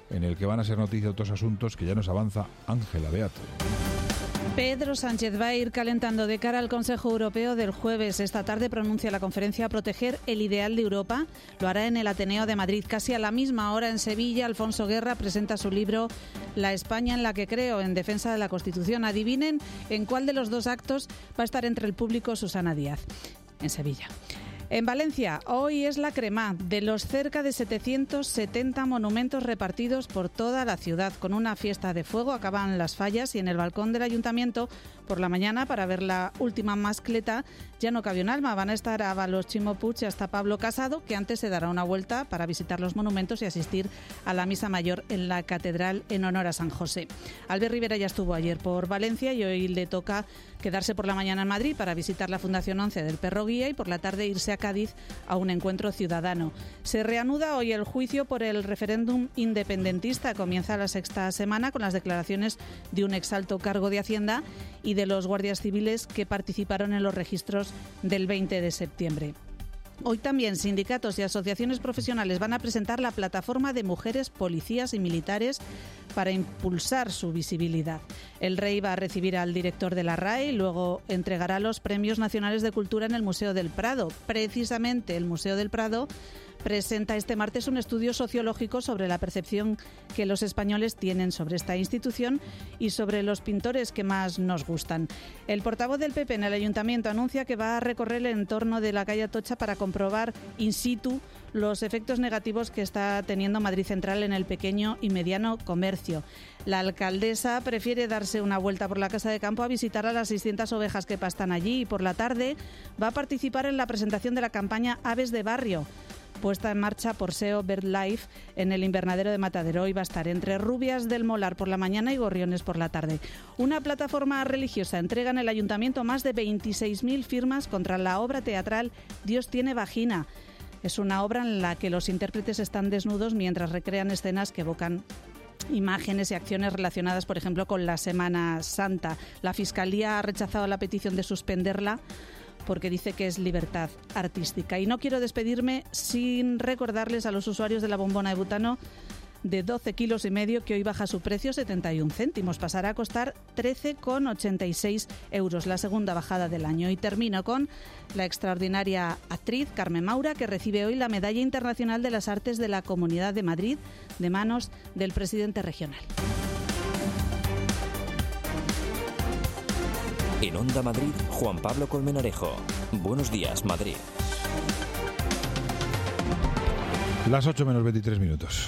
en el que van a ser noticia otros asuntos que ya nos avanza Ángela Beato. Pedro Sánchez va a ir calentando de cara al Consejo Europeo del jueves. Esta tarde pronuncia la conferencia a proteger el ideal de Europa. Lo hará en el Ateneo de Madrid. Casi a la misma hora en Sevilla, Alfonso Guerra presenta su libro La España en la que creo, en defensa de la Constitución. Adivinen en cuál de los dos actos va a estar entre el público Susana Díaz, en Sevilla. En Valencia, hoy es la cremá de los cerca de setecientos setenta monumentos repartidos por toda la ciudad. Con una fiesta de fuego acaban las fallas y en el balcón del ayuntamiento por la mañana, para ver la última mascleta, ya no cabe un alma. Van a estar Ábalos, Chimo Puig y hasta Pablo Casado, que antes se dará una vuelta para visitar los monumentos y asistir a la misa mayor en la catedral en honor a San José. Albert Rivera ya estuvo ayer por Valencia y hoy le toca quedarse por la mañana en Madrid para visitar la Fundación once del Perro Guía y por la tarde irse a Cádiz a un encuentro ciudadano. Se reanuda hoy el juicio por el referéndum independentista. Comienza la sexta semana con las declaraciones de un exalto cargo de Hacienda y de los guardias civiles que participaron en los registros del veinte de septiembre. Hoy también sindicatos y asociaciones profesionales van a presentar la plataforma de mujeres policías y militares para impulsar su visibilidad. El Rey va a recibir al director de la R A E y luego entregará los Premios Nacionales de Cultura en el Museo del Prado. Precisamente el Museo del Prado presenta este martes un estudio sociológico sobre la percepción que los españoles tienen sobre esta institución y sobre los pintores que más nos gustan. El portavoz del P P en el Ayuntamiento anuncia que va a recorrer el entorno de la calle Atocha para comprobar in situ los efectos negativos que está teniendo Madrid Central en el pequeño y mediano comercio. La alcaldesa prefiere darse una vuelta por la Casa de Campo a visitar a las seiscientas ovejas que pastan allí y por la tarde va a participar en la presentación de la campaña Aves de Barrio, puesta en marcha por S E O BirdLife en el invernadero de Matadero. Y va a estar entre rubias del Molar por la mañana y gorriones por la tarde. Una plataforma religiosa entrega en el ayuntamiento más de veintiséis mil firmas contra la obra teatral Dios tiene vagina. Es una obra en la que los intérpretes están desnudos mientras recrean escenas que evocan imágenes y acciones relacionadas, por ejemplo, con la Semana Santa. La Fiscalía ha rechazado la petición de suspenderla porque dice que es libertad artística. Y no quiero despedirme sin recordarles a los usuarios de la bombona de butano de doce kilos y medio que hoy baja su precio setenta y un céntimos. Pasará a costar trece con ochenta y seis euros, la segunda bajada del año. Y termino con la extraordinaria actriz Carmen Maura, que recibe hoy la Medalla Internacional de las Artes de la Comunidad de Madrid de manos del presidente regional. En Onda Madrid, Juan Pablo Colmenarejo. Buenos días, Madrid. Las ocho menos veintitrés minutos.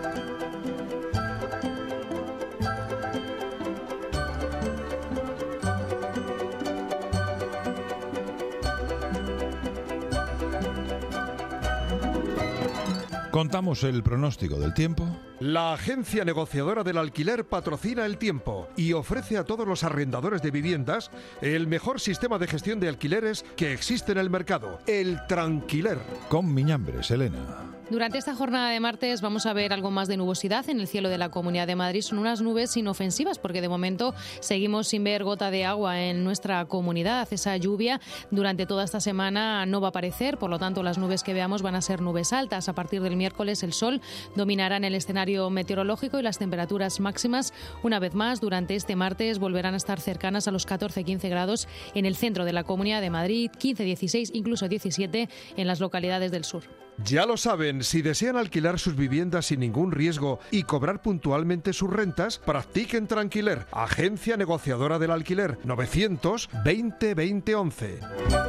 Contamos el pronóstico del tiempo. La agencia negociadora del alquiler patrocina el tiempo y ofrece a todos los arrendadores de viviendas el mejor sistema de gestión de alquileres que existe en el mercado, el Tranquiler. Con Miñambres, Elena. Durante esta jornada de martes vamos a ver algo más de nubosidad en el cielo de la Comunidad de Madrid. Son unas nubes inofensivas porque de momento seguimos sin ver gota de agua en nuestra comunidad. Esa lluvia durante toda esta semana no va a aparecer, por lo tanto las nubes que veamos van a ser nubes altas. A partir del miércoles el sol dominará en el escenario meteorológico y las temperaturas máximas, una vez más, durante este martes volverán a estar cercanas a los catorce a quince grados en el centro de la Comunidad de Madrid, quince, dieciséis, incluso diecisiete en las localidades del sur. Ya lo saben, si desean alquilar sus viviendas sin ningún riesgo y cobrar puntualmente sus rentas, practiquen Tranquiler, agencia negociadora del alquiler, novecientos veinte veinte once.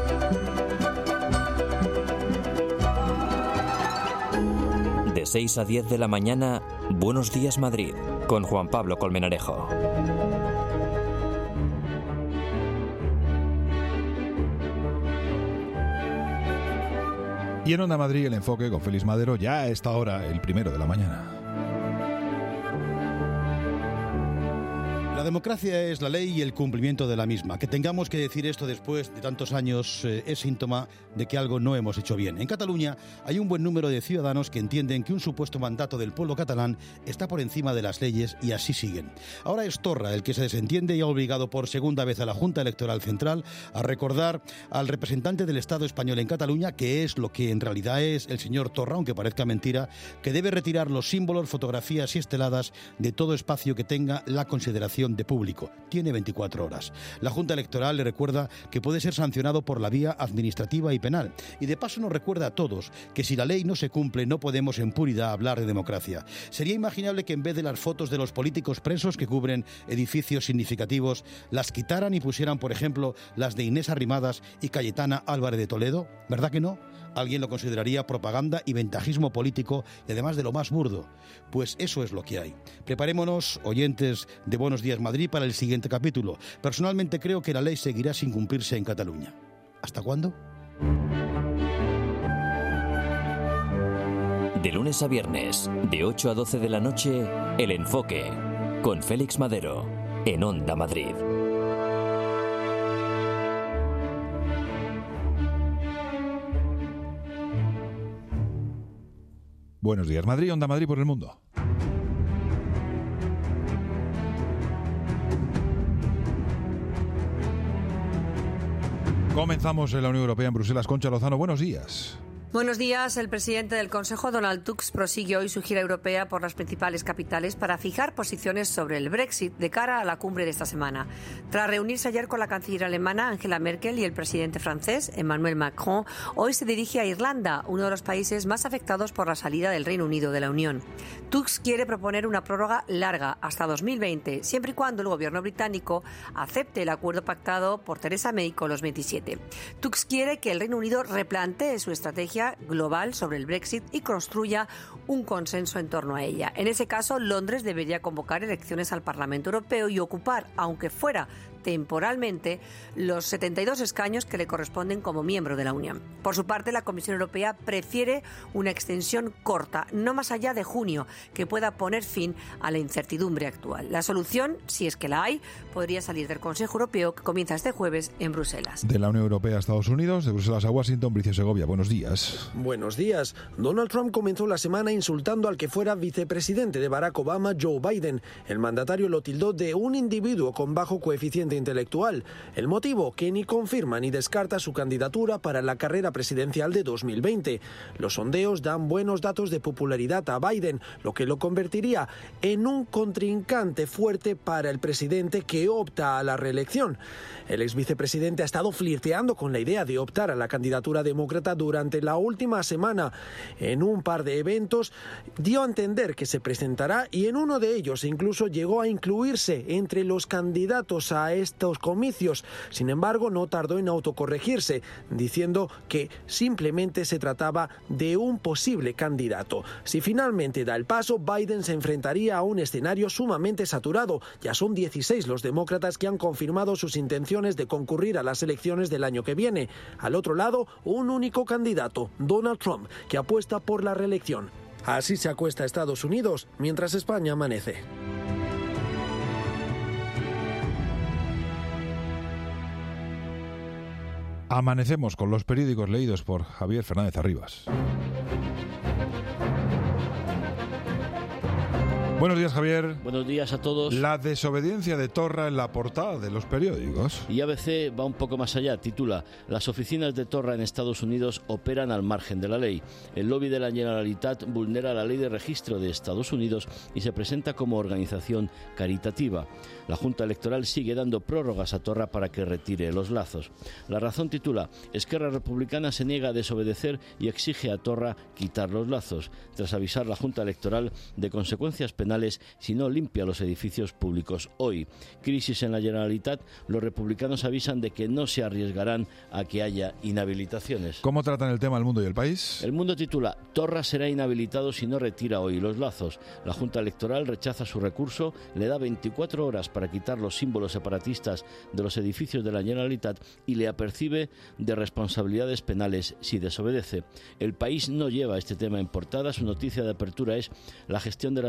De seis a diez de la mañana, Buenos días, Madrid, con Juan Pablo Colmenarejo. Y en Onda Madrid, el enfoque con Félix Madero, ya a esta hora, el primero de la mañana. La democracia es la ley y el cumplimiento de la misma. Que tengamos que decir esto después de tantos años eh, es síntoma de que algo no hemos hecho bien. En Cataluña hay un buen número de ciudadanos que entienden que un supuesto mandato del pueblo catalán está por encima de las leyes y así siguen. Ahora es Torra el que se desentiende y ha obligado por segunda vez a la Junta Electoral Central a recordar al representante del Estado español en Cataluña, que es lo que en realidad es el señor Torra, aunque parezca mentira, que debe retirar los símbolos, fotografías y esteladas de todo espacio que tenga la consideración de público. Tiene veinticuatro horas. La Junta Electoral le recuerda que puede ser sancionado por la vía administrativa y penal. Y de paso nos recuerda a todos que si la ley no se cumple no podemos en puridad hablar de democracia. Sería imaginable que en vez de las fotos de los políticos presos que cubren edificios significativos, las quitaran y pusieran, por ejemplo, las de Inés Arrimadas y Cayetana Álvarez de Toledo. ¿Verdad que no? Alguien lo consideraría propaganda y ventajismo político y además de lo más burdo. Pues eso es lo que hay. Preparémonos, oyentes de Buenos Días Madrid, para el siguiente capítulo. Personalmente creo que la ley seguirá sin cumplirse en Cataluña. ¿Hasta cuándo? De lunes a viernes, de ocho a doce de la noche, El Enfoque, con Félix Madero, en Onda Madrid. Buenos días, Madrid, Onda Madrid por el mundo. Comenzamos en la Unión Europea en Bruselas. Concha Lozano, buenos días. Buenos días. El presidente del Consejo, Donald Tusk, prosigue hoy su gira europea por las principales capitales para fijar posiciones sobre el Brexit de cara a la cumbre de esta semana. Tras reunirse ayer con la canciller alemana Angela Merkel y el presidente francés Emmanuel Macron, hoy se dirige a Irlanda, uno de los países más afectados por la salida del Reino Unido de la Unión. Tusk quiere proponer una prórroga larga hasta dos mil veinte, siempre y cuando el gobierno británico acepte el acuerdo pactado por Theresa May con los veintisiete. Tusk quiere que el Reino Unido replantee su estrategia global sobre el Brexit y construya un consenso en torno a ella. En ese caso, Londres debería convocar elecciones al Parlamento Europeo y ocupar, aunque fuera temporalmente, los setenta y dos escaños que le corresponden como miembro de la Unión. Por su parte, la Comisión Europea prefiere una extensión corta, no más allá de junio, que pueda poner fin a la incertidumbre actual. La solución, si es que la hay, podría salir del Consejo Europeo que comienza este jueves en Bruselas. De la Unión Europea a Estados Unidos, de Bruselas a Washington, Bricio Segovia, buenos días. Buenos días. Donald Trump comenzó la semana insultando al que fuera vicepresidente de Barack Obama, Joe Biden. El mandatario lo tildó de un individuo con bajo coeficiente intelectual. El motivo, que ni confirma ni descarta su candidatura para la carrera presidencial de dos mil veinte. Los sondeos dan buenos datos de popularidad a Biden, lo que lo convertiría en un contrincante fuerte para el presidente que opta a la reelección. El ex vicepresidente ha estado flirteando con la idea de optar a la candidatura demócrata durante la última semana. En un par de eventos dio a entender que se presentará y en uno de ellos incluso llegó a incluirse entre los candidatos a estos comicios. Sin embargo, no tardó en autocorregirse, diciendo que simplemente se trataba de un posible candidato. Si finalmente da el paso, Biden se enfrentaría a un escenario sumamente saturado. Ya son dieciséis los demócratas que han confirmado sus intenciones de concurrir a las elecciones del año que viene. Al otro lado, un único candidato, Donald Trump, que apuesta por la reelección. Así se acuesta Estados Unidos, mientras España amanece. Amanecemos con los periódicos leídos por Javier Fernández Arribas. Buenos días, Javier. Buenos días a todos. La desobediencia de Torra en la portada de los periódicos. Y A B C va un poco más allá, titula: las oficinas de Torra en Estados Unidos operan al margen de la ley. El lobby de la Generalitat vulnera la ley de registro de Estados Unidos y se presenta como organización caritativa. La Junta Electoral sigue dando prórrogas a Torra para que retire los lazos. La Razón titula: Esquerra Republicana se niega a desobedecer y exige a Torra quitar los lazos, tras avisar la Junta Electoral de consecuencias penales si no limpia los edificios públicos hoy. Crisis en la Generalitat, los republicanos avisan de que no se arriesgarán a que haya inhabilitaciones. ¿Cómo tratan el tema El Mundo y El País? El Mundo titula: Torra será inhabilitado si no retira hoy los lazos. La Junta Electoral rechaza su recurso, le da veinticuatro horas para quitar los símbolos separatistas de los edificios de la Generalitat y le apercibe de responsabilidades penales si desobedece. El País no lleva este tema en portada. Su noticia de apertura es: la gestión de las listas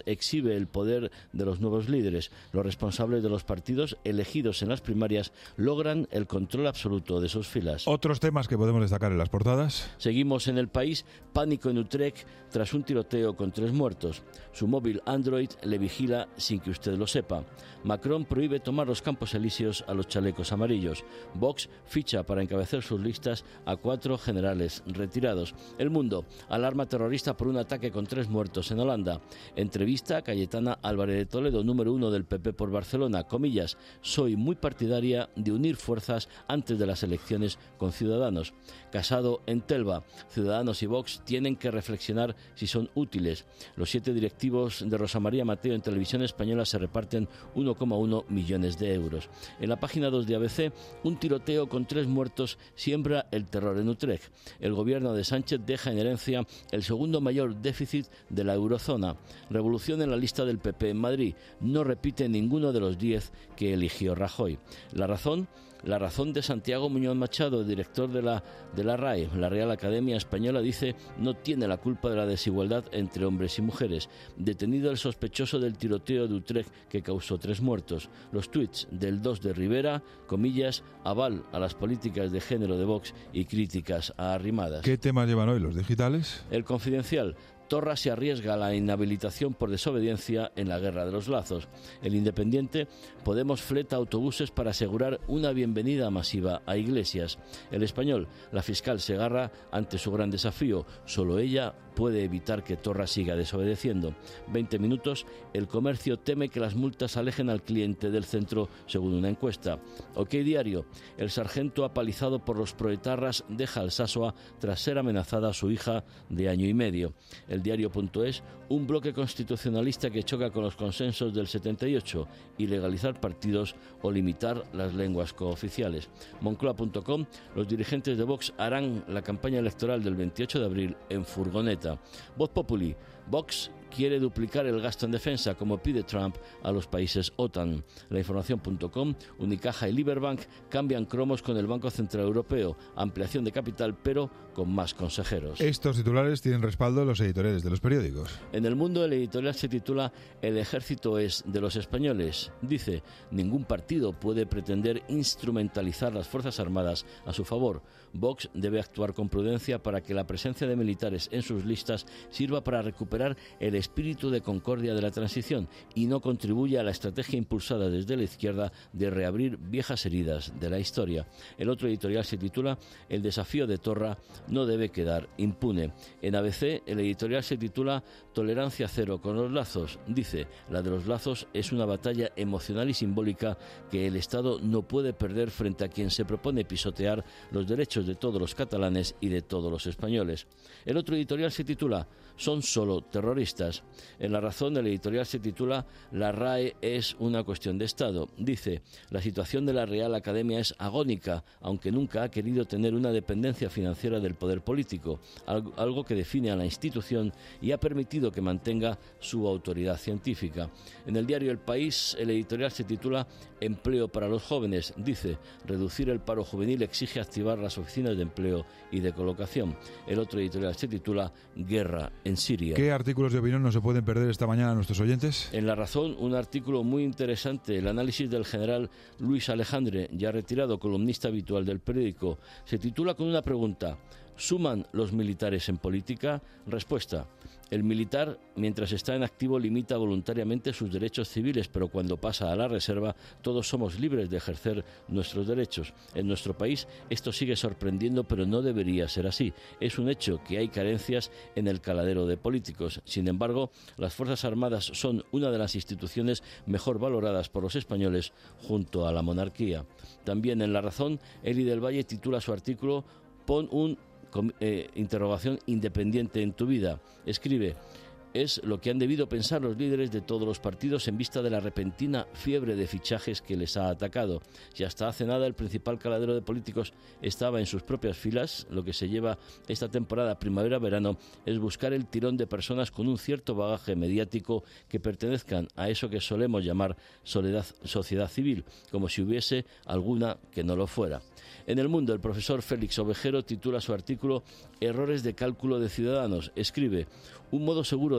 Bruselas exhibe el poder de los nuevos líderes. Los responsables de los partidos elegidos en las primarias logran el control absoluto de sus filas. Otros temas que podemos destacar en las portadas. Seguimos en El País. Pánico en Utrecht tras un tiroteo con tres muertos. Su móvil Android le vigila sin que usted lo sepa. Macron prohíbe tomar los Campos Elíseos a los chalecos amarillos. Vox ficha para encabezar sus listas a cuatro generales retirados. El Mundo. Alarma terrorista por un ataque con tres muertos en Holanda. Entrevista a Cayetana Álvarez de Toledo, número uno del P P por Barcelona. Comillas, soy muy partidaria de unir fuerzas antes de las elecciones con Ciudadanos. Casado en Telva. Ciudadanos y Vox tienen que reflexionar si son útiles. Los siete directivos de Rosa María Mateo en Televisión Española se reparten uno coma uno millones de euros. En la página dos de A B C, un tiroteo con tres muertos siembra el terror en Utrecht. El gobierno de Sánchez deja en herencia el segundo mayor déficit de la eurozona. Revolución en la lista del P P en Madrid. No repite ninguno de los diez que eligió Rajoy. La razón... La razón de Santiago Muñoz Machado, director de la, de la R A E, la Real Academia Española, dice no tiene la culpa de la desigualdad entre hombres y mujeres. Detenido el sospechoso del tiroteo de Utrecht que causó tres muertos. Los tuits del dos de Rivera, comillas, aval a las políticas de género de Vox y críticas a Arrimadas. ¿Qué temas llevan hoy los digitales? El Confidencial. Torra se arriesga a la inhabilitación por desobediencia en la guerra de los lazos. El Independiente, Podemos fleta autobuses para asegurar una bienvenida masiva a Iglesias. El Español, la fiscal se agarra ante su gran desafío. Solo ella puede evitar que Torra siga desobedeciendo. veinte minutos, El Comercio teme que las multas alejen al cliente del centro, según una encuesta. OK Diario, el sargento apalizado por los proetarras deja Alsasua tras ser amenazada a su hija de año y medio. El Diario.es, un bloque constitucionalista que choca con los consensos del setenta y ocho, ilegalizar partidos o limitar las lenguas cooficiales. Moncloa punto com, los dirigentes de Vox harán la campaña electoral del veintiocho de abril en furgoneta. Voz Populi, Vox quiere duplicar el gasto en defensa, como pide Trump a los países OTAN. La información punto com, Unicaja y Liberbank cambian cromos con el Banco Central Europeo. Ampliación de capital, pero con más consejeros. Estos titulares tienen respaldo en los editoriales de los periódicos. En El Mundo, el editorial se titula El ejército es de los españoles. Dice, ningún partido puede pretender instrumentalizar las Fuerzas Armadas a su favor. Vox debe actuar con prudencia para que la presencia de militares en sus listas sirva para recuperar el espíritu de concordia de la transición y no contribuya a la estrategia impulsada desde la izquierda de reabrir viejas heridas de la historia. El otro editorial se titula El desafío de Torra no debe quedar impune. En A B C, el editorial se titula Tolerancia cero con los lazos. Dice, la de los lazos es una batalla emocional y simbólica que el Estado no puede perder frente a quien se propone pisotear los derechos de todos los catalanes y de todos los españoles. El otro editorial se titula Son solo terroristas. En La Razón, el editorial se titula La R A E es una cuestión de Estado. Dice, la situación de la Real Academia es agónica, aunque nunca ha querido tener una dependencia financiera del poder político, algo que define a la institución y ha permitido que mantenga su autoridad científica. En el diario El País, el editorial se titula Empleo para los jóvenes. Dice, reducir el paro juvenil exige activar las oficinas de empleo y de colocación. El otro editorial se titula Guerra en Siria. ¿Qué artículos de opinión no se pueden perder esta mañana a nuestros oyentes? En La Razón, un artículo muy interesante, el análisis del general Luis Alejandre, ya retirado, columnista habitual del periódico. Se titula con una pregunta: ¿suman los militares en política? Respuesta: el militar, mientras está en activo, limita voluntariamente sus derechos civiles, pero cuando pasa a la reserva, todos somos libres de ejercer nuestros derechos. En nuestro país esto sigue sorprendiendo, pero no debería ser así. Es un hecho que hay carencias en el caladero de políticos. Sin embargo, las Fuerzas Armadas son una de las instituciones mejor valoradas por los españoles, junto a la monarquía. También en La Razón, Eli del Valle titula su artículo Pon un Eh, interrogación independiente en tu vida. Escribe, es lo que han debido pensar los líderes de todos los partidos en vista de la repentina fiebre de fichajes que les ha atacado. Si hasta hace nada el principal caladero de políticos estaba en sus propias filas, lo que se lleva esta temporada primavera-verano es buscar el tirón de personas con un cierto bagaje mediático que pertenezcan a eso que solemos llamar soledad, sociedad civil, como si hubiese alguna que no lo fuera. En El Mundo, el profesor Félix Ovejero titula su artículo Errores de cálculo de Ciudadanos. Escribe, un modo seguro de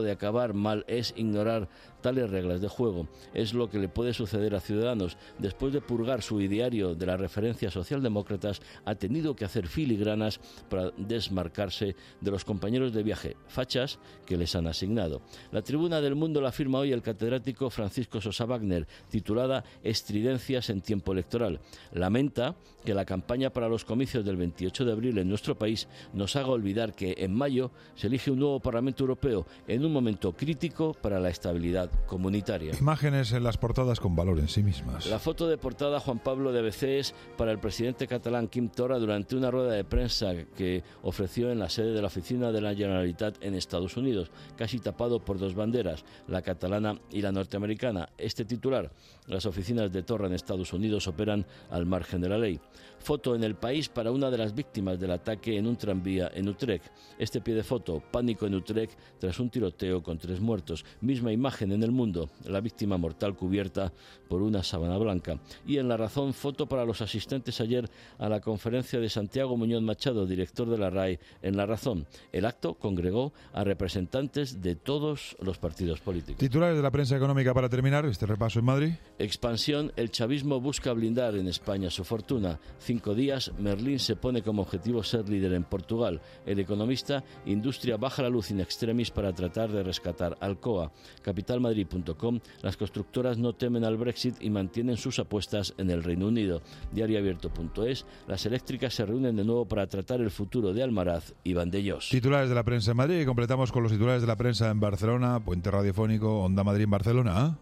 de acabar mal es ignorar tales reglas de juego. Es lo que le puede suceder a Ciudadanos. Después de purgar su ideario de las referencias socialdemócratas, ha tenido que hacer filigranas para desmarcarse de los compañeros de viaje, fachas, que les han asignado. La Tribuna del Mundo la firma hoy el catedrático Francisco Sosa Wagner, titulada Estridencias en tiempo electoral. Lamenta que la campaña para los comicios del veintiocho de abril en nuestro país nos haga olvidar que en mayo se elige un nuevo Parlamento Europeo en un momento crítico para la estabilidad comunitaria. Imágenes en las portadas con valor en sí mismas. La foto de portada, Juan Pablo, de A B C es para el presidente catalán Quim Torra durante una rueda de prensa que ofreció en la sede de la oficina de la Generalitat en Estados Unidos, casi tapado por dos banderas, la catalana y la norteamericana. Este titular: las oficinas de Torra en Estados Unidos operan al margen de la ley. Foto en El País para una de las víctimas del ataque en un tranvía en Utrecht. Este pie de foto: pánico en Utrecht tras un tiroteo con tres muertos. Misma imagen en El Mundo: la víctima mortal cubierta por una sábana blanca. Y en La Razón, foto para los asistentes ayer a la conferencia de Santiago Muñoz Machado, director de la R A E, en La Razón. El acto congregó a representantes de todos los partidos políticos. Titulares de la prensa económica para terminar este repaso en Madrid. Expansión: el chavismo busca blindar en España su fortuna. Cinco días, Merlín se pone como objetivo ser líder en Portugal. El Economista: industria baja la luz in extremis para tratar de rescatar Alcoa. capital madrid punto com: las constructoras no temen al Brexit y mantienen sus apuestas en el Reino Unido. diario abierto punto es: las eléctricas se reúnen de nuevo para tratar el futuro de Almaraz y Vandellós. Titulares de la prensa en Madrid, y completamos con los titulares de la prensa en Barcelona. Puente radiofónico Onda Madrid en Barcelona.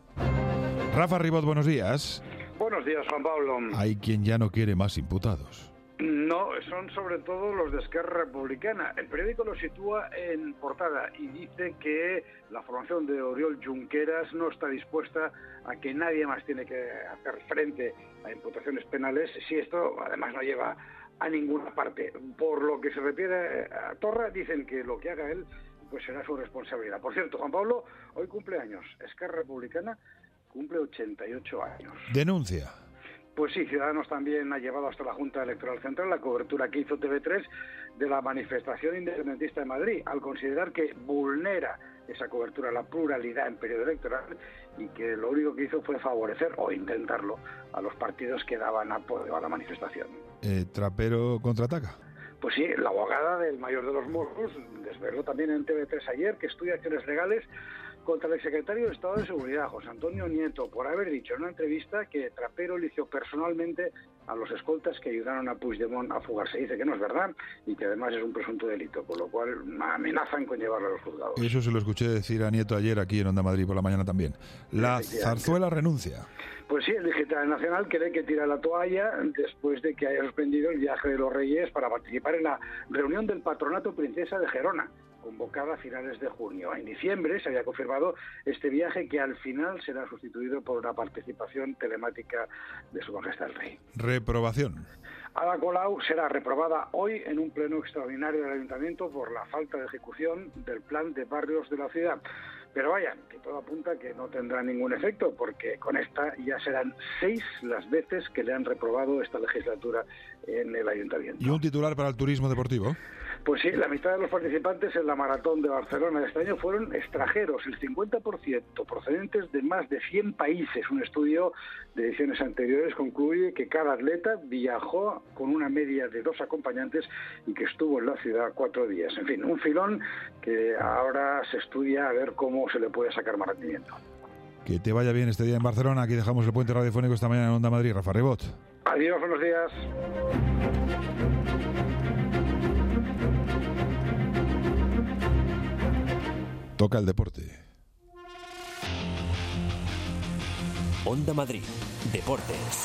Rafa Ribot, buenos días. Buenos días, Juan Pablo. Hay quien ya no quiere más imputados. No, son sobre todo los de Esquerra Republicana. El periódico lo sitúa en portada y dice que la formación de Oriol Junqueras no está dispuesta a que nadie más tiene que hacer frente a imputaciones penales si esto además no lleva a ninguna parte. Por lo que se refiere a Torra, dicen que lo que haga él pues será su responsabilidad. Por cierto, Juan Pablo, hoy cumple años. Esquerra Republicana cumple ochenta y ocho años. Denuncia. Pues sí, Ciudadanos también ha llevado hasta la Junta Electoral Central la cobertura que hizo T V tres de la manifestación independentista de Madrid, al considerar que vulnera esa cobertura la pluralidad en periodo electoral y que lo único que hizo fue favorecer o intentarlo a los partidos que daban apoyo a la manifestación. Eh, ¿Trapero contraataca? Pues sí, la abogada del mayor de los Mossos desveló también en T V tres ayer que estudia acciones legales contra el exsecretario de Estado de Seguridad, José Antonio Nieto, por haber dicho en una entrevista que Trapero eligió personalmente a los escoltas que ayudaron a Puigdemont a fugarse. Dice que no es verdad y que además es un presunto delito, con lo cual amenazan con llevarlo a los juzgados. Eso se lo escuché decir a Nieto ayer aquí en Onda Madrid por la mañana también. La Zarzuela renuncia. Pues sí, el Digital Nacional cree que tira la toalla después de que haya suspendido el viaje de los Reyes para participar en la reunión del Patronato Princesa de Gerona, convocada a finales de junio. En diciembre se había confirmado este viaje que al final será sustituido por una participación telemática de Su Majestad el Rey. Reprobación. Ada Colau será reprobada hoy en un pleno extraordinario del Ayuntamiento por la falta de ejecución del plan de barrios de la ciudad. Pero vaya, que todo apunta que no tendrá ningún efecto, porque con esta ya serán seis las veces que le han reprobado esta legislatura en el Ayuntamiento. ¿Y un titular para el turismo deportivo? Pues sí, la mitad de los participantes en la Maratón de Barcelona de este año fueron extranjeros, el cincuenta por ciento procedentes de más de cien países. Un estudio de ediciones anteriores concluye que cada atleta viajó con una media de dos acompañantes y que estuvo en la ciudad cuatro días. En fin, un filón que ahora se estudia a ver cómo se le puede sacar más rendimiento. Que te vaya bien este día en Barcelona. Aquí dejamos el puente radiofónico esta mañana en Onda Madrid. Rafa Ribot. Adiós, buenos días. Toca el deporte. Onda Madrid, Deportes.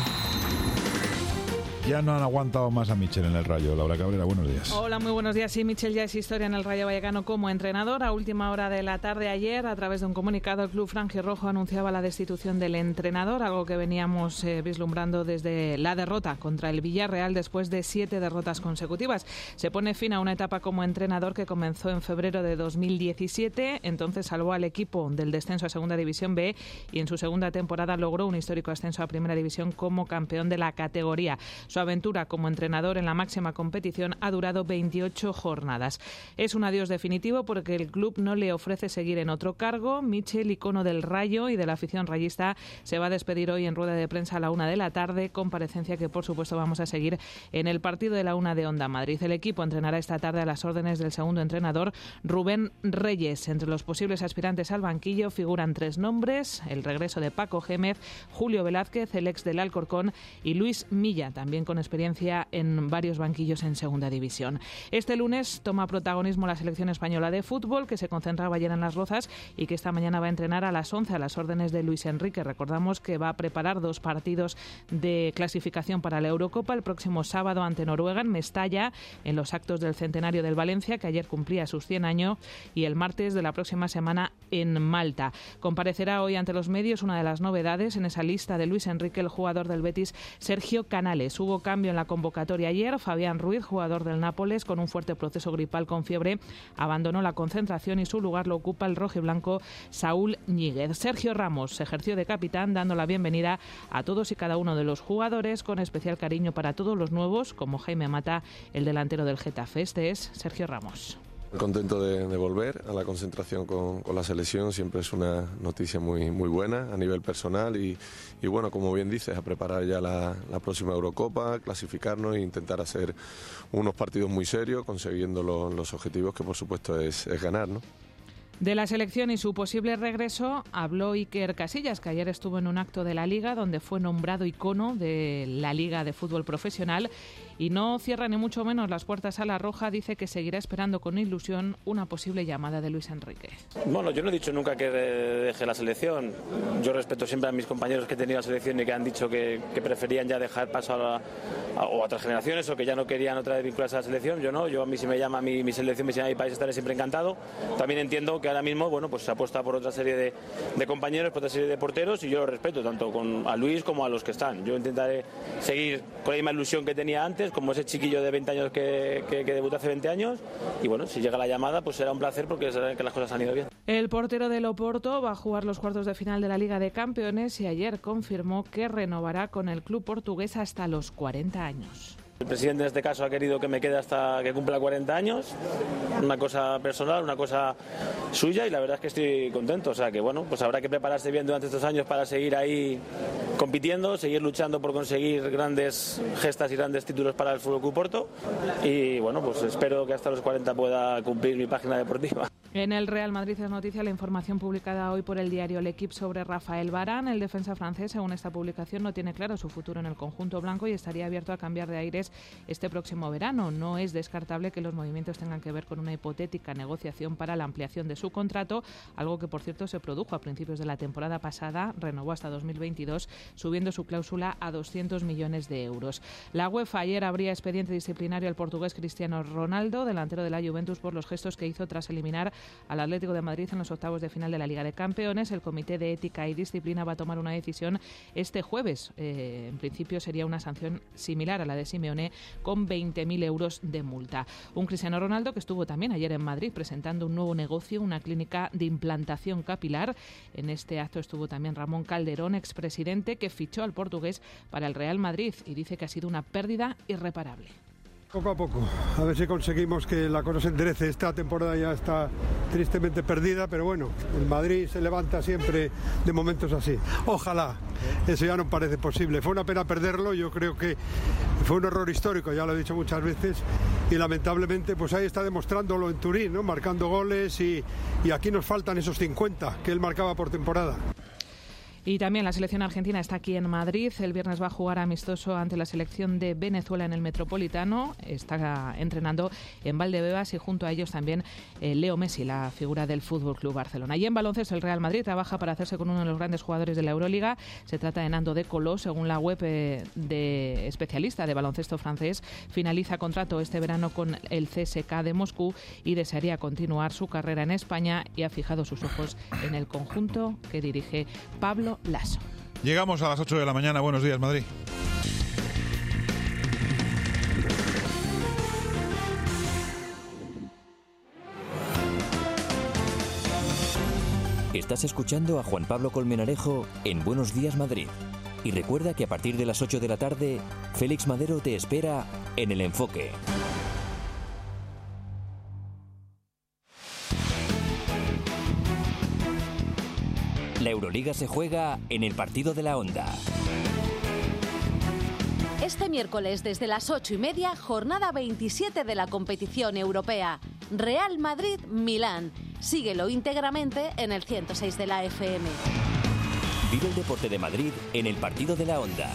Ya no han aguantado más a Michel en el Rayo. Laura Cabrera, buenos días. Hola, muy buenos días. Sí, Michel ya es historia en el Rayo Vallecano como entrenador. A última hora de la tarde ayer, a través de un comunicado, el club franjirrojo anunciaba la destitución del entrenador, algo que veníamos eh, vislumbrando desde la derrota contra el Villarreal después de siete derrotas consecutivas. Se pone fin a una etapa como entrenador que comenzó en febrero de dos mil diecisiete. Entonces salvó al equipo del descenso a Segunda División B y en su segunda temporada logró un histórico ascenso a Primera División como campeón de la categoría. Su Su aventura como entrenador en la máxima competición ha durado veintiocho jornadas. Es un adiós definitivo porque el club no le ofrece seguir en otro cargo. Michel, icono del Rayo y de la afición rayista, se va a despedir hoy en rueda de prensa a la una de la tarde, comparecencia que por supuesto vamos a seguir en el partido de la una de Onda Madrid. El equipo entrenará esta tarde a las órdenes del segundo entrenador, Rubén Reyes. Entre los posibles aspirantes al banquillo figuran tres nombres: el regreso de Paco Gémez, Julio Velázquez, el ex del Alcorcón, y Luis Milla, también con experiencia en varios banquillos en segunda división. Este lunes toma protagonismo la selección española de fútbol, que se concentraba ayer en Las Rozas y que esta mañana va a entrenar a las once a las órdenes de Luis Enrique. Recordamos que va a preparar dos partidos de clasificación para la Eurocopa: el próximo sábado ante Noruega en Mestalla, en los actos del centenario del Valencia, que ayer cumplía sus cien años, y el martes de la próxima semana en Malta. Comparecerá hoy ante los medios una de las novedades en esa lista de Luis Enrique, el jugador del Betis, Sergio Canales. Hubo cambio en la convocatoria ayer. Fabián Ruiz, jugador del Nápoles, con un fuerte proceso gripal con fiebre, abandonó la concentración y su lugar lo ocupa el rojiblanco Saúl Ñíguez. Sergio Ramos ejerció de capitán, dando la bienvenida a todos y cada uno de los jugadores, con especial cariño para todos los nuevos, como Jaime Mata, el delantero del Getafe. Este es Sergio Ramos. Contento de, de volver a la concentración con, con la selección. Siempre es una noticia muy, muy buena a nivel personal y, y bueno, como bien dices, a preparar ya la, la próxima Eurocopa, clasificarnos e intentar hacer unos partidos muy serios, consiguiendo lo, los objetivos que por supuesto es, es ganar, ¿no? De la selección y su posible regreso habló Iker Casillas, que ayer estuvo en un acto de la Liga donde fue nombrado icono de la Liga de Fútbol Profesional, y no cierra ni mucho menos las puertas a la roja. Dice que seguirá esperando con ilusión una posible llamada de Luis Enrique. Bueno, yo no he dicho nunca que deje la selección. Yo respeto siempre a mis compañeros que he tenido la selección y que han dicho que, que preferían ya dejar paso a, la, a, o a otras generaciones, o que ya no querían otra vez vincularse a la selección. Yo no, yo a mí si me llama mi, mi selección, me llama mi país, estaré siempre encantado. También entiendo que ahora mismo, bueno, pues se apuesta por otra serie de, de compañeros, por otra serie de porteros, y yo lo respeto tanto con a Luis como a los que están. Yo intentaré seguir con la misma ilusión que tenía antes, como ese chiquillo de veinte años que, que, que debutó hace veinte años, y bueno, si llega la llamada pues será un placer, porque saben que las cosas han ido bien. El portero del Oporto va a jugar los cuartos de final de la Liga de Campeones y ayer confirmó que renovará con el club portugués hasta los cuarenta años. El presidente en este caso ha querido que me quede hasta que cumpla cuarenta años, una cosa personal, una cosa suya, y la verdad es que estoy contento. O sea que bueno, pues habrá que prepararse bien durante estos años para seguir ahí compitiendo, seguir luchando por conseguir grandes gestas y grandes títulos para el F C Porto, y bueno, pues espero que hasta los cuarenta pueda cumplir mi página deportiva. En el Real Madrid es noticia la información publicada hoy por el diario L'Equipe sobre Rafael Varane. El defensa francés, según esta publicación, no tiene claro su futuro en el conjunto blanco y estaría abierto a cambiar de aires este próximo verano. No es descartable que los movimientos tengan que ver con una hipotética negociación para la ampliación de su contrato, algo que por cierto se produjo a principios de la temporada pasada. Renovó hasta dos mil veintidós, subiendo su cláusula a doscientos millones de euros. La UEFA ayer abría expediente disciplinario al portugués Cristiano Ronaldo, delantero de la Juventus, por los gestos que hizo tras eliminar al Atlético de Madrid en los octavos de final de la Liga de Campeones. El Comité de Ética y Disciplina va a tomar una decisión este jueves. Eh, en principio sería una sanción similar a la de Simeone, con veinte mil euros de multa. Un Cristiano Ronaldo que estuvo también ayer en Madrid presentando un nuevo negocio, una clínica de implantación capilar. En este acto estuvo también Ramón Calderón, expresidente, que fichó al portugués para el Real Madrid y dice que ha sido una pérdida irreparable. Poco a poco, a ver si conseguimos que la cosa se enderece. Esta temporada ya está tristemente perdida, pero bueno, el Madrid se levanta siempre de momentos así. Ojalá, eso ya no parece posible. Fue una pena perderlo, yo creo que fue un error histórico, ya lo he dicho muchas veces, y lamentablemente pues ahí está demostrándolo en Turín, ¿no? Marcando goles, y, y aquí nos faltan esos cincuenta que él marcaba por temporada. Y también la selección argentina está aquí en Madrid. El viernes va a jugar amistoso ante la selección de Venezuela en el Metropolitano. Está entrenando en Valdebebas y junto a ellos también eh, Leo Messi, la figura del F C Barcelona. Y en baloncesto el Real Madrid trabaja para hacerse con uno de los grandes jugadores de la Euroliga. Se trata de Nando De Colo, según la web eh, de especialista de baloncesto francés. Finaliza contrato este verano con el C S K de Moscú y desearía continuar su carrera en España, y ha fijado sus ojos en el conjunto que dirige Pablo Lasso. Llegamos a las ocho de la mañana. Buenos días, Madrid. Estás escuchando a Juan Pablo Colmenarejo en Buenos Días, Madrid. Y recuerda que a partir de las ocho de la tarde, Félix Madero te espera en El Enfoque. La Euroliga se juega en el partido de la Onda. Este miércoles desde las ocho y media, jornada veintisiete de la competición europea. Real Madrid-Milán. Síguelo íntegramente en el ciento seis de la F M. Vive el deporte de Madrid en el partido de la Onda.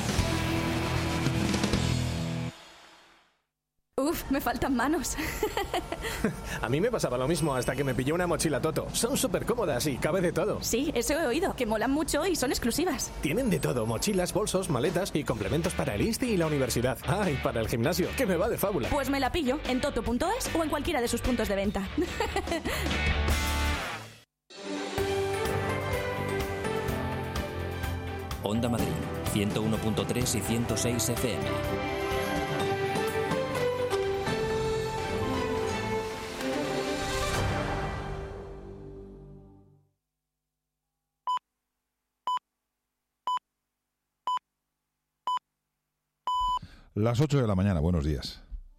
Uf, me faltan manos. A mí me pasaba lo mismo hasta que me pillé una mochila Toto. Son súper cómodas y cabe de todo. Sí, eso he oído, que molan mucho y son exclusivas. Tienen de todo, mochilas, bolsos, maletas y complementos para el insti y la universidad. Ah, y para el gimnasio, que me va de fábula. Pues me la pillo en toto punto es o en cualquiera de sus puntos de venta. Onda Madrid, ciento uno punto tres y ciento seis F M. Las ocho de la mañana, buenos días.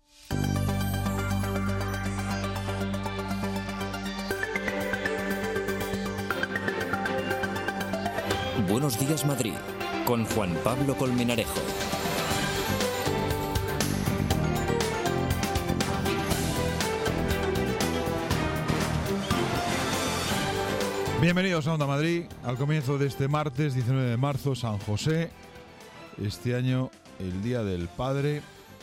Buenos días Madrid, con Juan Pablo Colmenarejo. Bienvenidos a Onda Madrid, al comienzo de este martes diecinueve de marzo, San José. Este año el Día del Padre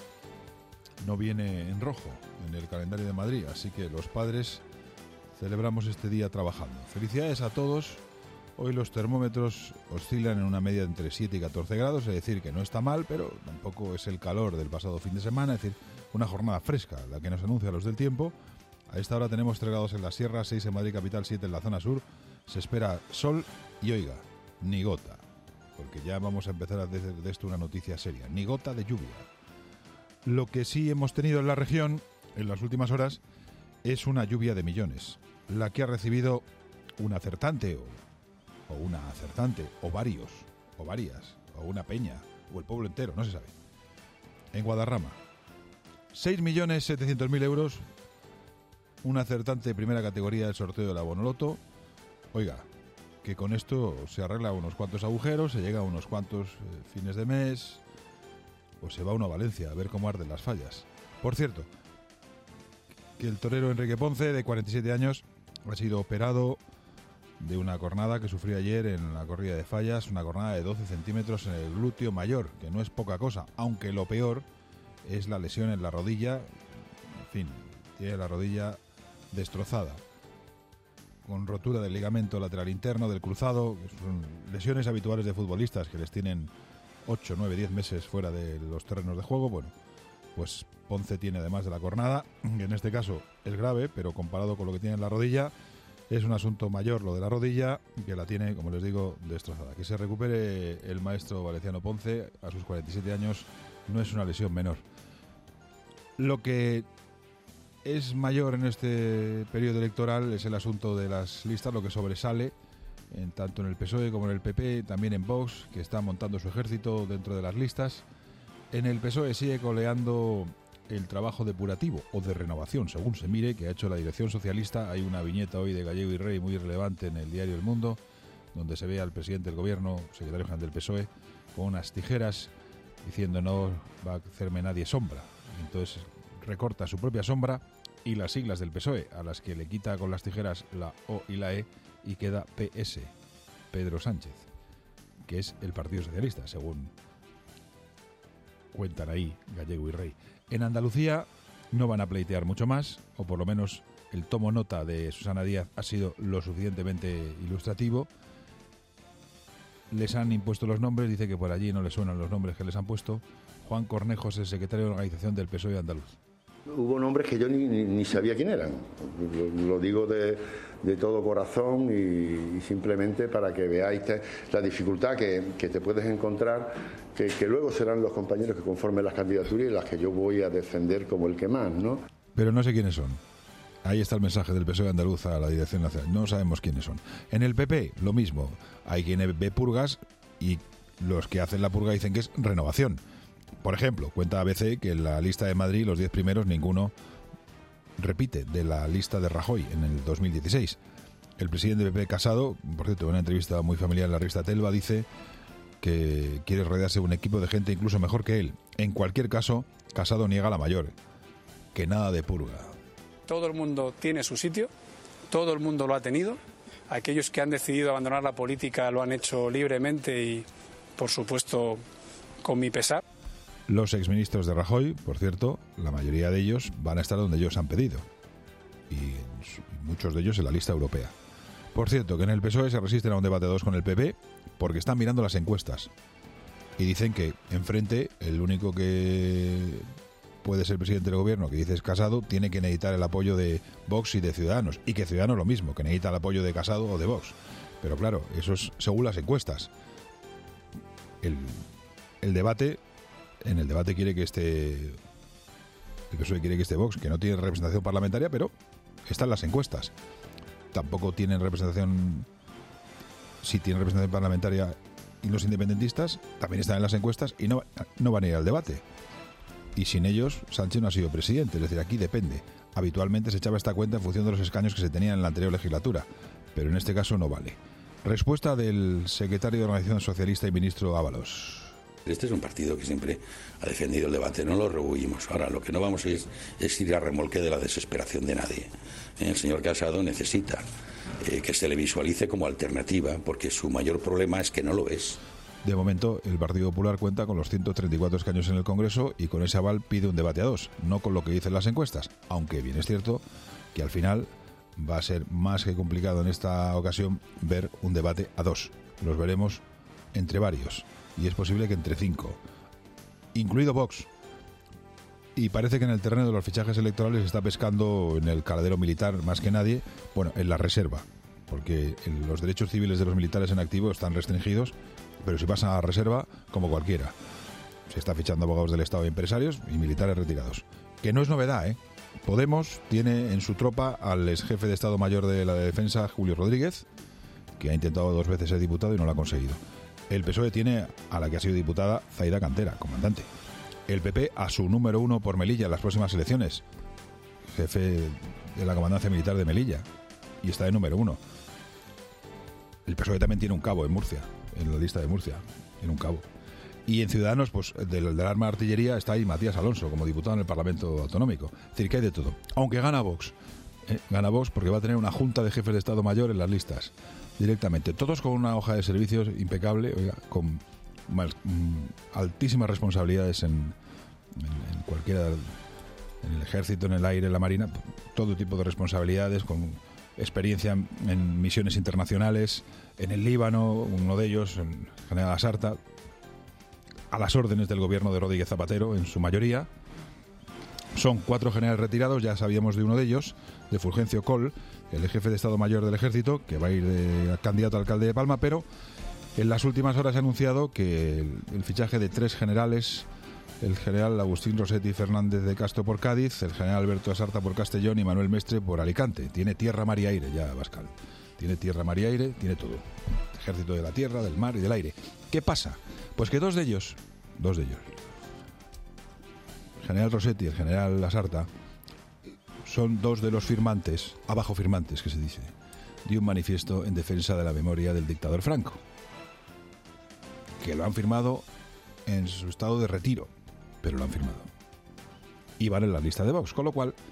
no viene en rojo en el calendario de Madrid, así que los padres celebramos este día trabajando. Felicidades a todos. Hoy los termómetros oscilan en una media entre siete y catorce grados, es decir, que no está mal, pero tampoco es el calor del pasado fin de semana, es decir, una jornada fresca, la que nos anuncia los del tiempo. A esta hora tenemos tres grados en la sierra, seis en Madrid capital, siete en la zona sur. Se espera sol y, oiga, ni gota, porque ya vamos a empezar a hacer de esto una noticia seria, ni gota de lluvia. Lo que sí hemos tenido en la región en las últimas horas es una lluvia de millones, la que ha recibido un acertante o o una acertante, o varios, o varias, o una peña, o el pueblo entero, no se sabe. En Guadarrama, seis millones setecientos mil euros, un acertante de primera categoría del sorteo de la Bonoloto. Oiga, que con esto se arregla unos cuantos agujeros, se llega a unos cuantos eh, fines de mes, o se va uno a Valencia a ver cómo arden las fallas. Por cierto, que el torero Enrique Ponce, de cuarenta y siete años, ha sido operado de una cornada que sufrió ayer en la corrida de fallas, una cornada de doce centímetros en el glúteo mayor, que no es poca cosa, aunque lo peor es la lesión en la rodilla. En fin, tiene la rodilla destrozada, con rotura del ligamento lateral interno, del cruzado, que son lesiones habituales de futbolistas que les tienen ocho, nueve, diez meses fuera de los terrenos de juego. Bueno, pues Ponce tiene, además de la cornada, que en este caso es grave, pero comparado con lo que tiene en la rodilla, es un asunto mayor lo de la rodilla, que la tiene, como les digo, destrozada. Que se recupere el maestro Valenciano Ponce a sus cuarenta y siete años no es una lesión menor. Lo que es mayor en este periodo electoral es el asunto de las listas, lo que sobresale en, tanto en el P S O E como en el P P, también en Vox, que está montando su ejército dentro de las listas. En el P S O E sigue coleando el trabajo depurativo o de renovación, según se mire, que ha hecho la dirección socialista. Hay una viñeta hoy de Gallego y Rey muy relevante en el diario El Mundo, donde se ve al presidente del gobierno, secretario general del P S O E, con unas tijeras diciendo no va a hacerme nadie sombra. Entonces recorta su propia sombra y las siglas del P S O E, a las que le quita con las tijeras la O y la E, y queda P S, Pedro Sánchez, que es el Partido Socialista, según cuentan ahí Gallego y Rey. En Andalucía no van a pleitear mucho más, o por lo menos el tomo nota de Susana Díaz ha sido lo suficientemente ilustrativo. Les han impuesto los nombres, dice que por allí no les suenan los nombres que les han puesto. Juan Cornejo es el secretario de organización del P S O E andaluz. Hubo nombres que yo ni, ni, ni sabía quién eran, lo, lo digo de, de todo corazón y, y simplemente para que veáis te, la dificultad que, que te puedes encontrar, que, que luego serán los compañeros que conformen las candidaturas y las que yo voy a defender como el que más, ¿no? Pero no sé quiénes son. Ahí está el mensaje del P S O E andaluz a la Dirección Nacional. No sabemos quiénes son. En el P P, lo mismo. Hay quien ve purgas y los que hacen la purga dicen que es renovación. Por ejemplo, cuenta A B C que en la lista de Madrid, los diez primeros, ninguno repite de la lista de Rajoy en el dos mil dieciséis. El presidente del P P, Casado, por cierto, en una entrevista muy familiar en la revista Telva, dice que quiere rodearse de un equipo de gente incluso mejor que él. En cualquier caso, Casado niega la mayor, que nada de purga. Todo el mundo tiene su sitio, todo el mundo lo ha tenido. Aquellos que han decidido abandonar la política lo han hecho libremente y, por supuesto, con mi pesar. Los exministros de Rajoy, por cierto, la mayoría de ellos van a estar donde ellos han pedido. Y muchos de ellos en la lista europea. Por cierto, que en el P S O E se resisten a un debate a dos con el P P porque están mirando las encuestas. Y dicen que enfrente el único que puede ser presidente del gobierno, que dice es Casado, tiene que necesitar el apoyo de Vox y de Ciudadanos. Y que Ciudadanos lo mismo, que necesita el apoyo de Casado o de Vox. Pero claro, eso es según las encuestas. El, el debate... En el debate quiere que esté... El P S O E quiere que esté Vox, que no tiene representación parlamentaria, pero están las encuestas. Tampoco tienen representación... Sí tienen representación parlamentaria y los independentistas también están en las encuestas y no, no van a ir al debate. Y sin ellos, Sánchez no ha sido presidente. Es decir, aquí depende. Habitualmente se echaba esta cuenta en función de los escaños que se tenían en la anterior legislatura, pero en este caso no vale. Respuesta del secretario de Organización Socialista y ministro Ábalos. Este es un partido que siempre ha defendido el debate, no lo rehuimos. Ahora, lo que no vamos a es, es ir a remolque de la desesperación de nadie. El señor Casado necesita eh, que se le visualice como alternativa, porque su mayor problema es que no lo es. De momento, el Partido Popular cuenta con los ciento treinta y cuatro escaños en el Congreso y con ese aval pide un debate a dos, no con lo que dicen las encuestas, aunque bien es cierto que al final va a ser más que complicado en esta ocasión ver un debate a dos. Los veremos entre varios. Y es posible que entre cinco, incluido Vox. Y parece que en el terreno de los fichajes electorales se está pescando en el caladero militar más que nadie, bueno, en la reserva, porque los derechos civiles de los militares en activo están restringidos, pero si pasan a la reserva, como cualquiera. Se está fichando abogados del Estado y empresarios y militares retirados. Que no es novedad, ¿eh? Podemos tiene en su tropa al ex jefe de Estado Mayor de la Defensa, Julio Rodríguez, que ha intentado dos veces ser diputado y no lo ha conseguido. El P S O E tiene a la que ha sido diputada Zaida Cantera, comandante. El P P a su número uno por Melilla en las próximas elecciones, jefe de la comandancia militar de Melilla, y está de número uno. El P S O E también tiene un cabo en Murcia, en la lista de Murcia, tiene un cabo. Y en Ciudadanos, pues del, del arma de artillería está ahí Matías Alonso, como diputado en el Parlamento Autonómico. Es decir, que hay de todo. Aunque gana Vox. Eh, gana Vox porque va a tener una junta de jefes de Estado Mayor en las listas. Directamente, todos con una hoja de servicios impecable, oiga, con mal, mm, altísimas responsabilidades en, en, en cualquiera, en el ejército, en el aire, en la marina, todo tipo de responsabilidades, con experiencia en, en misiones internacionales, en el Líbano, uno de ellos, en General Asarta, a las órdenes del gobierno de Rodríguez Zapatero, en su mayoría. Son cuatro generales retirados, ya sabíamos de uno de ellos, de Fulgencio Coll, el jefe de Estado Mayor del Ejército, que va a ir de candidato a alcalde de Palma, pero en las últimas horas ha anunciado que el, el fichaje de tres generales, el general Agustín Rossetti Fernández de Castro por Cádiz, el general Alberto Asarta por Castellón y Manuel Mestre por Alicante. Tiene tierra, mar y aire ya, Bascal. Tiene tierra, mar y aire, tiene todo. Ejército de la tierra, del mar y del aire. ¿Qué pasa? Pues que dos de ellos, dos de ellos, el general Rossetti y el general Asarta, son dos de los firmantes, abajo firmantes que se dice, de un manifiesto en defensa de la memoria del dictador Franco, que lo han firmado en su estado de retiro, pero lo han firmado. Y van en la lista de Vox, con lo cual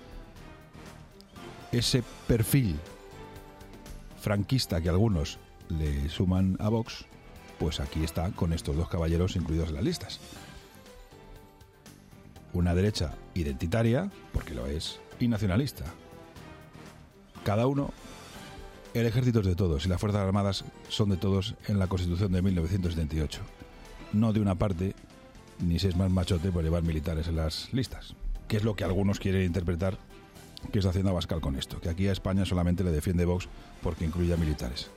ese perfil franquista que algunos le suman a Vox, pues aquí está con estos dos caballeros incluidos en las listas. Una derecha identitaria, porque lo es, y nacionalista. Cada uno, el ejército es de todos y las Fuerzas Armadas son de todos en la Constitución de mil novecientos setenta y ocho. No de una parte, ni se es más machote por llevar militares en las listas, que es lo que algunos quieren interpretar que está haciendo Abascal con esto, que aquí a España solamente le defiende Vox porque incluye a militares.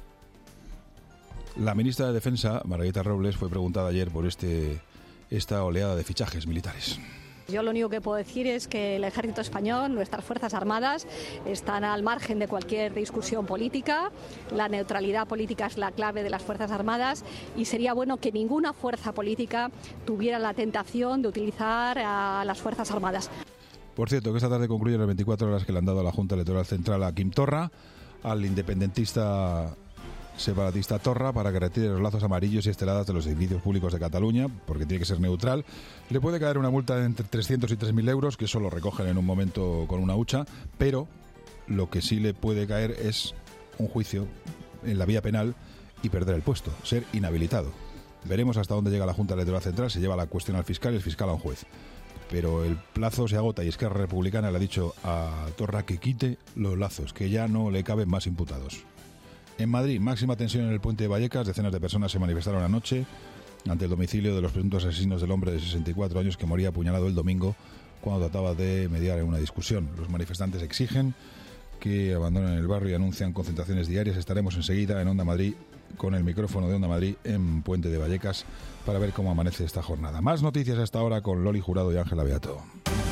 La ministra de Defensa, Margarita Robles, fue preguntada ayer por este esta oleada de fichajes militares. Yo lo único que puedo decir es que el ejército español, nuestras Fuerzas Armadas, están al margen de cualquier discusión política. La neutralidad política es la clave de las Fuerzas Armadas y sería bueno que ninguna fuerza política tuviera la tentación de utilizar a las Fuerzas Armadas. Por cierto, que esta tarde concluyen las veinticuatro horas que le han dado a la Junta Electoral Central a Quim Torra, al independentista separatista Torra, para que retire los lazos amarillos y esteladas de los edificios públicos de Cataluña, porque tiene que ser neutral. Le puede caer una multa de entre trescientos y tres mil euros, que eso lo recogen en un momento con una hucha, pero lo que sí le puede caer es un juicio en la vía penal y perder el puesto, ser inhabilitado. Veremos hasta dónde llega la Junta Electoral Central, se lleva la cuestión al fiscal y el fiscal a un juez. Pero el plazo se agota y Esquerra Republicana le ha dicho a Torra que quite los lazos, que ya no le caben más imputados. En Madrid, máxima tensión en el puente de Vallecas. Decenas de personas se manifestaron anoche ante el domicilio de los presuntos asesinos del hombre de sesenta y cuatro años que moría apuñalado el domingo cuando trataba de mediar en una discusión. Los manifestantes exigen que abandonen el barrio y anuncian concentraciones diarias. Estaremos enseguida en Onda Madrid, con el micrófono de Onda Madrid en Puente de Vallecas, para ver cómo amanece esta jornada. Más noticias hasta ahora con Loli Jurado y Ángela Beato.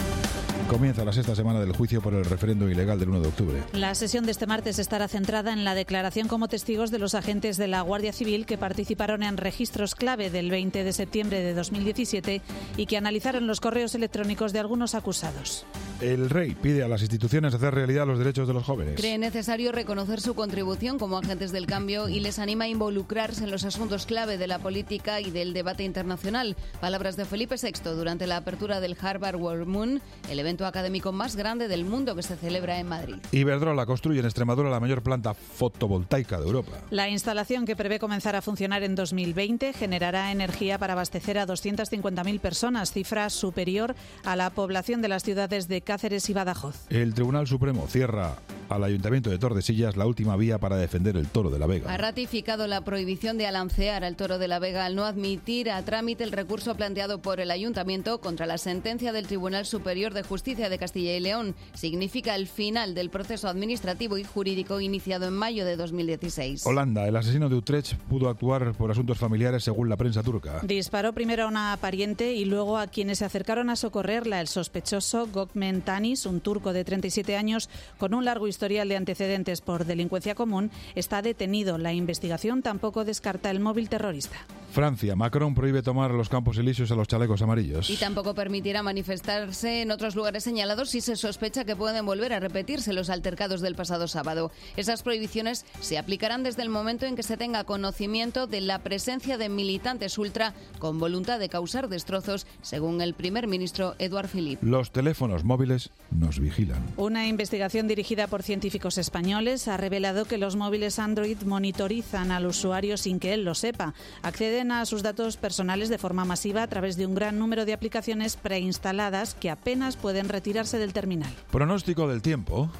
Comienza la sexta semana del juicio por el referéndum ilegal del uno de octubre. La sesión de este martes estará centrada en la declaración como testigos de los agentes de la Guardia Civil que participaron en registros clave del veinte de septiembre de dos mil diecisiete y que analizaron los correos electrónicos de algunos acusados. El rey pide a las instituciones hacer realidad los derechos de los jóvenes. Cree necesario reconocer su contribución como agentes del cambio y les anima a involucrarse en los asuntos clave de la política y del debate internacional. Palabras de Felipe sexto durante la apertura del Harvard World Moon, el evento académico más grande del mundo que se celebra en Madrid. Iberdrola construye en Extremadura la mayor planta fotovoltaica de Europa. La instalación, que prevé comenzar a funcionar en dos mil veinte, generará energía para abastecer a doscientas cincuenta mil personas, cifra superior a la población de las ciudades de Cáceres y Badajoz. El Tribunal Supremo cierra al Ayuntamiento de Tordesillas la última vía para defender el toro de la Vega. Ha ratificado la prohibición de alancear al toro de la Vega al no admitir a trámite el recurso planteado por el Ayuntamiento contra la sentencia del Tribunal Superior de Justicia de Castilla y León. Significa el final del proceso administrativo y jurídico iniciado en mayo de dos mil dieciséis. Holanda, el asesino de Utrecht pudo actuar por asuntos familiares según la prensa turca. Disparó primero a una pariente y luego a quienes se acercaron a socorrerla. El sospechoso, Gökmen Tanis, un turco de treinta y siete años con un largo historial de antecedentes por delincuencia común, está detenido. La investigación tampoco descarta el móvil terrorista. Francia, Macron prohíbe tomar los Campos Elíseos a los chalecos amarillos. Y tampoco permitirá manifestarse en otros lugares señalados si se sospecha que pueden volver a repetirse los altercados del pasado sábado. Esas prohibiciones se aplicarán desde el momento en que se tenga conocimiento de la presencia de militantes ultra con voluntad de causar destrozos, según el primer ministro Édouard Philippe. Los teléfonos móviles nos vigilan. Una investigación dirigida por científicos españoles ha revelado que los móviles Android monitorizan al usuario sin que él lo sepa. Acceden a sus datos personales de forma masiva a través de un gran número de aplicaciones preinstaladas que apenas pueden retirarse del terminal. Pronóstico del tiempo.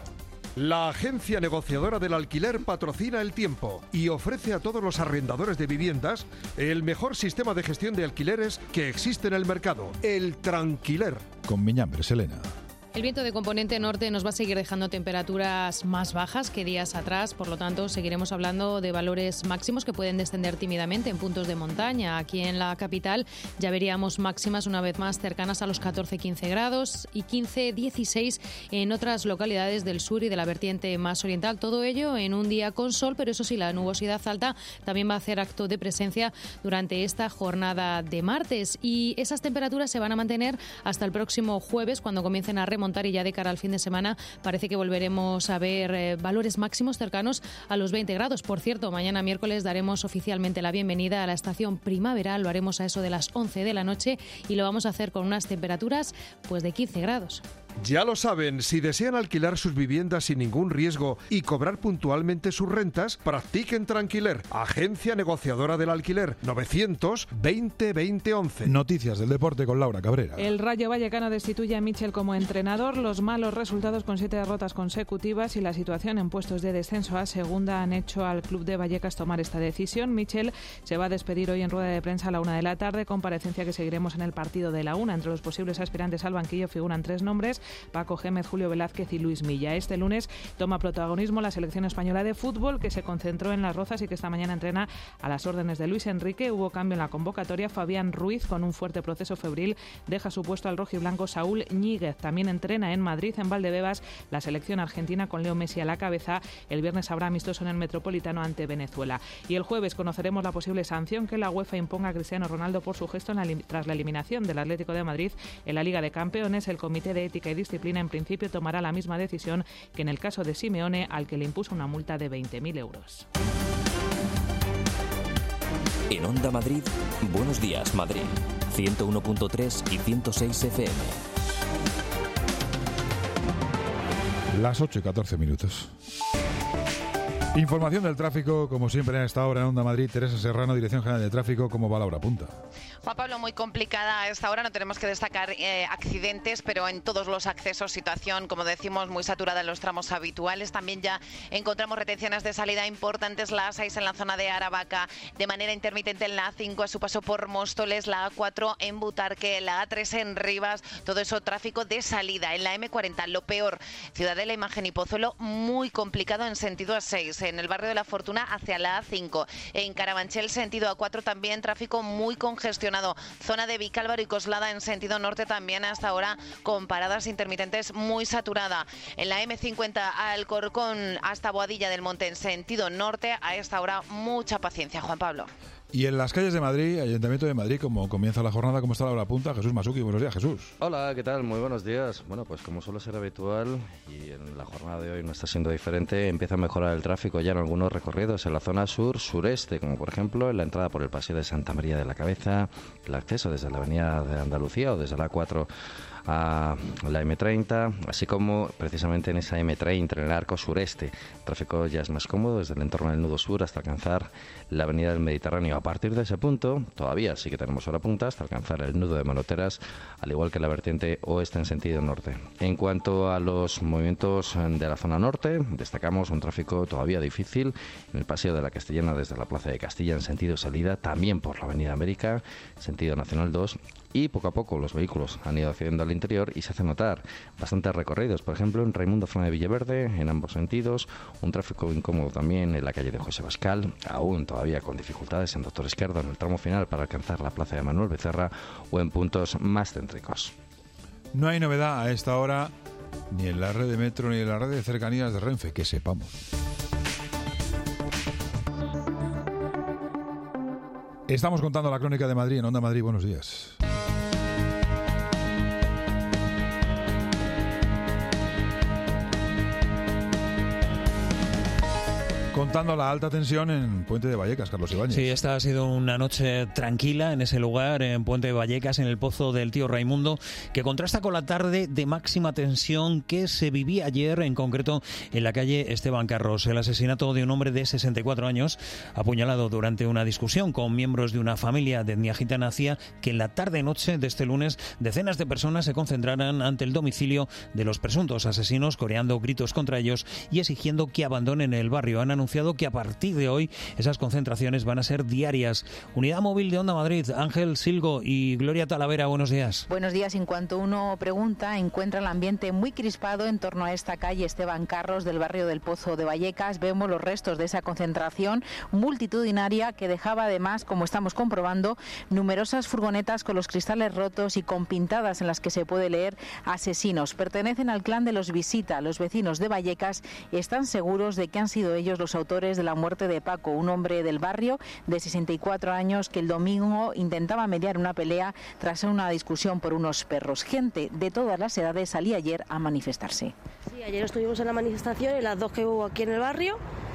La agencia negociadora del alquiler patrocina El Tiempo y ofrece a todos los arrendadores de viviendas el mejor sistema de gestión de alquileres que existe en el mercado, el Tranquiler. Con Miñambres, Selena. El viento de componente norte nos va a seguir dejando temperaturas más bajas que días atrás, por lo tanto seguiremos hablando de valores máximos que pueden descender tímidamente en puntos de montaña. Aquí en la capital ya veríamos máximas una vez más cercanas a los catorce a quince grados y quince a dieciséis en otras localidades del sur y de la vertiente más oriental. Todo ello en un día con sol, pero eso sí, la nubosidad alta también va a hacer acto de presencia durante esta jornada de martes y esas temperaturas se van a mantener hasta el próximo jueves, cuando comiencen a remontar, y ya de cara al fin de semana parece que volveremos a ver eh, valores máximos cercanos a los veinte grados. Por cierto, mañana miércoles daremos oficialmente la bienvenida a la estación primaveral. Lo haremos a eso de las once de la noche y lo vamos a hacer con unas temperaturas pues de quince grados. Ya lo saben, si desean alquilar sus viviendas sin ningún riesgo y cobrar puntualmente sus rentas, practiquen Tranquiler, agencia negociadora del alquiler, novecientos veinte veinte once. Noticias del deporte con Laura Cabrera. El Rayo Vallecano destituye a Michel como entrenador. Los malos resultados con siete derrotas consecutivas y la situación en puestos de descenso a segunda han hecho al club de Vallecas tomar esta decisión. Michel se va a despedir hoy en rueda de prensa a la una de la tarde, comparecencia que seguiremos en el partido de la una. Entre los posibles aspirantes al banquillo figuran tres nombres: Canarias, Paco Gémez, Julio Velázquez y Luis Milla. Este lunes toma protagonismo la selección española de fútbol, que se concentró en Las Rozas y que esta mañana entrena a las órdenes de Luis Enrique. Hubo cambio en la convocatoria. Fabián Ruiz, con un fuerte proceso febril, deja su puesto al rojiblanco Saúl Ñíguez. También entrena en Madrid, en Valdebebas, la selección argentina con Leo Messi a la cabeza. El viernes habrá amistoso en el Metropolitano ante Venezuela. Y el jueves conoceremos la posible sanción que la UEFA imponga a Cristiano Ronaldo por su gesto en la, tras la eliminación del Atlético de Madrid en la Liga de Campeones. El Comité de Ética y Disciplina en principio tomará la misma decisión que en el caso de Simeone, al que le impuso una multa de veinte mil euros. En Onda Madrid, Buenos Días Madrid, ciento uno punto tres y ciento seis F M. Las ocho y catorce minutos. Información del tráfico, como siempre a esta hora en Onda Madrid. Teresa Serrano, Dirección General de Tráfico. ¿Cómo va la hora punta? Juan Pablo, muy complicada a esta hora. No tenemos que destacar eh, accidentes, pero en todos los accesos, situación, como decimos, muy saturada en los tramos habituales. También ya encontramos retenciones de salida importantes. La A seis en la zona de Aravaca, de manera intermitente en la A cinco a su paso por Móstoles, la A cuatro en Butarque, la A tres en Rivas. Todo eso tráfico de salida. En la eme cuarenta, lo peor, Ciudadela, Imagen y Pozuelo, muy complicado en sentido A seis. En el barrio de la Fortuna hacia la A cinco. En Carabanchel, sentido A cuatro, también tráfico muy congestionado. Zona de Vicálvaro y Coslada en sentido norte también hasta ahora con paradas intermitentes muy saturada. En la eme cincuenta Alcorcón hasta Boadilla del Monte en sentido norte, a esta hora mucha paciencia, Juan Pablo. Y en las calles de Madrid, Ayuntamiento de Madrid, como comienza la jornada, ¿cómo está la hora punta? Jesús Masuki, buenos días, Jesús. Hola, ¿qué tal? Muy buenos días. Bueno, pues como suele ser habitual, y en la jornada de hoy no está siendo diferente, empieza a mejorar el tráfico ya en algunos recorridos en la zona sur-sureste, como por ejemplo en la entrada por el Paseo de Santa María de la Cabeza, el acceso desde la Avenida de Andalucía o desde la A cuatro a la eme treinta, así como precisamente en esa eme treinta, en el arco sureste. El tráfico ya es más cómodo desde el entorno del nudo sur hasta alcanzar la avenida del Mediterráneo. A partir de ese punto, todavía sí que tenemos hora punta hasta alcanzar el nudo de Manoteras, al igual que la vertiente oeste en sentido norte. En cuanto a los movimientos de la zona norte, destacamos un tráfico todavía difícil en el Paseo de la Castellana desde la Plaza de Castilla en sentido salida, también por la avenida América, sentido Nacional dos, y poco a poco los vehículos han ido accediendo al interior y se hace notar bastantes recorridos, por ejemplo en Raimundo zona de Villaverde en ambos sentidos, un tráfico incómodo también en la calle de José Bascal, aún todavía con dificultades en Doctor Izquierdo en el tramo final para alcanzar la plaza de Manuel Becerra o en puntos más céntricos. No hay novedad a esta hora ni en la red de metro ni en la red de cercanías de Renfe, que sepamos. Estamos contando la crónica de Madrid en Onda Madrid. Buenos días. Contando la alta tensión en Puente de Vallecas, Carlos Ibáñez. Sí, esta ha sido una noche tranquila en ese lugar, en Puente de Vallecas, en el Pozo del Tío Raimundo, que contrasta con la tarde de máxima tensión que se vivía ayer, en concreto en la calle Esteban Carros. El asesinato de un hombre de sesenta y cuatro años, apuñalado durante una discusión con miembros de una familia de etnia gitana, hacía que en la tarde-noche de este lunes decenas de personas se concentraran ante el domicilio de los presuntos asesinos, coreando gritos contra ellos y exigiendo que abandonen el barrio. Han anunciado que a partir de hoy esas concentraciones van a ser diarias. Unidad móvil de Onda Madrid, Ángel Silgo y Gloria Talavera, buenos días. Buenos días. En cuanto uno pregunta, encuentra el ambiente muy crispado en torno a esta calle Esteban Carros del barrio del Pozo de Vallecas. Vemos los restos de esa concentración multitudinaria que dejaba además, como estamos comprobando, numerosas furgonetas con los cristales rotos y con pintadas en las que se puede leer asesinos. Pertenecen al clan de los Visita. Los vecinos de Vallecas están seguros de que han sido ellos los autores de la muerte de Paco, un hombre del barrio de sesenta y cuatro años que el domingo intentaba mediar una pelea tras una discusión por unos perros. Gente de todas las edades salía ayer a manifestarse. Sí, ayer estuvimos en la manifestación, en las dos que hubo aquí en el barrio,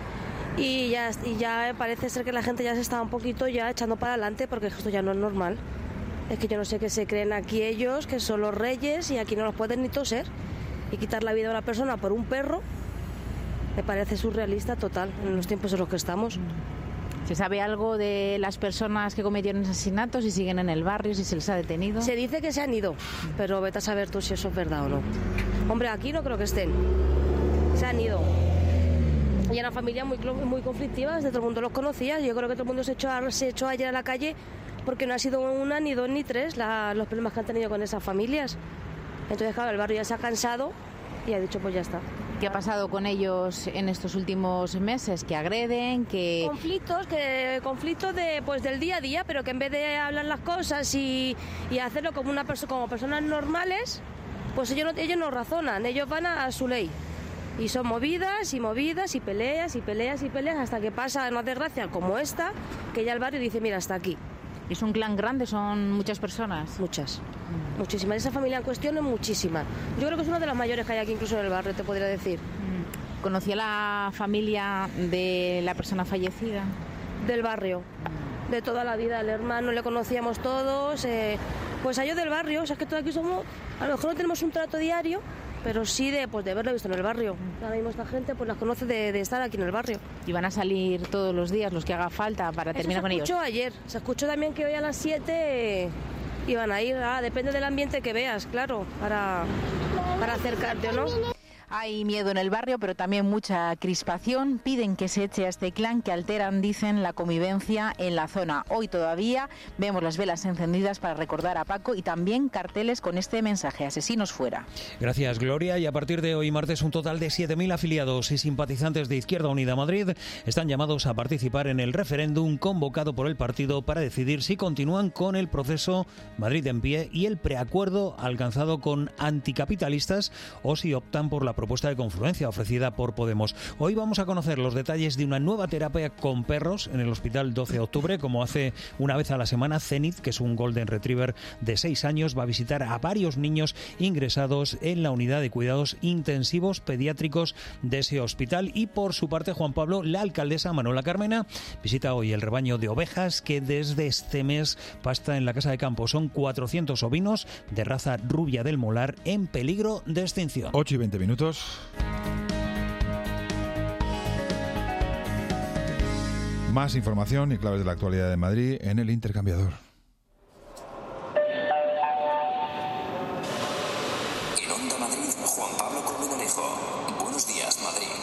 y ya, y ya parece ser que la gente ya se está un poquito ya echando para adelante, porque esto ya no es normal. Es que yo no sé qué se creen aquí ellos, que son los reyes, y aquí no los pueden ni toser, y quitar la vida a una persona por un perro. Me parece surrealista total en los tiempos en los que estamos. ¿Se sabe algo de las personas que cometieron asesinatos, si siguen en el barrio, si se les ha detenido? Se dice que se han ido, pero vete a saber tú si eso es verdad o no. Hombre, aquí no creo que estén. Se han ido. Y era una familia muy, muy conflictiva, desde todo el mundo los conocía. Yo creo que todo el mundo se echó, a, se echó ayer a la calle porque no ha sido una, ni dos, ni tres la, los problemas que han tenido con esas familias. Entonces, claro, el barrio ya se ha cansado y ha dicho, pues ya está. ¿Qué ha pasado con ellos en estos últimos meses? ¿Que agreden? ¿Que conflictos? que conflictos de pues del día a día, pero que en vez de hablar las cosas y, y hacerlo como una perso- como personas normales, pues ellos no, ellos no razonan, ellos van a, a su ley. Y son movidas y movidas y peleas y peleas y peleas hasta que pasa una desgracia como esta, que ya el barrio dice, mira, hasta aquí. ¿Es un clan grande? ¿Son muchas personas? Muchas, mm. muchísimas. Esa familia en cuestión es muchísima. Yo creo que es una de las mayores que hay aquí incluso en el barrio, te podría decir. Mm. ¿Conocía la familia de la persona fallecida? Del barrio, mm. de toda la vida. El hermano le conocíamos todos. Eh, pues a ellos del barrio, o sea, es que todos aquí somos, a lo mejor no tenemos un trato diario, pero sí de, pues, de haberlo visto en el barrio. Ahora mismo esta gente pues las conoce de, de estar aquí en el barrio. ¿Y van a salir todos los días los que haga falta para Eso terminar con ellos? Se escuchó ayer, se escuchó también que hoy a las siete iban a ir. Ah, depende del ambiente que veas, claro, para, para acercarte o no. Hay miedo en el barrio, pero también mucha crispación. Piden que se eche a este clan que alteran, dicen, la convivencia en la zona. Hoy todavía vemos las velas encendidas para recordar a Paco y también carteles con este mensaje: asesinos fuera. Gracias, Gloria. Y a partir de hoy martes, un total de siete mil afiliados y simpatizantes de Izquierda Unida Madrid están llamados a participar en el referéndum convocado por el partido para decidir si continúan con el proceso Madrid en pie y el preacuerdo alcanzado con anticapitalistas o si optan por la propuesta de confluencia ofrecida por Podemos. Hoy vamos a conocer los detalles de una nueva terapia con perros en el Hospital doce de octubre, como hace una vez a la semana. Zenith, que es un Golden Retriever de seis años, va a visitar a varios niños ingresados en la unidad de cuidados intensivos pediátricos de ese hospital. Y por su parte, Juan Pablo, la alcaldesa Manuela Carmena, visita hoy el rebaño de ovejas que desde este mes pasta en la Casa de Campo. Son cuatrocientos ovinos de raza rubia del molar en peligro de extinción. ocho y veinte minutos. Más información y claves de la actualidad de Madrid en el intercambiador. En Onda Madrid, Juan Pablo Colmenalejo. Buenos días,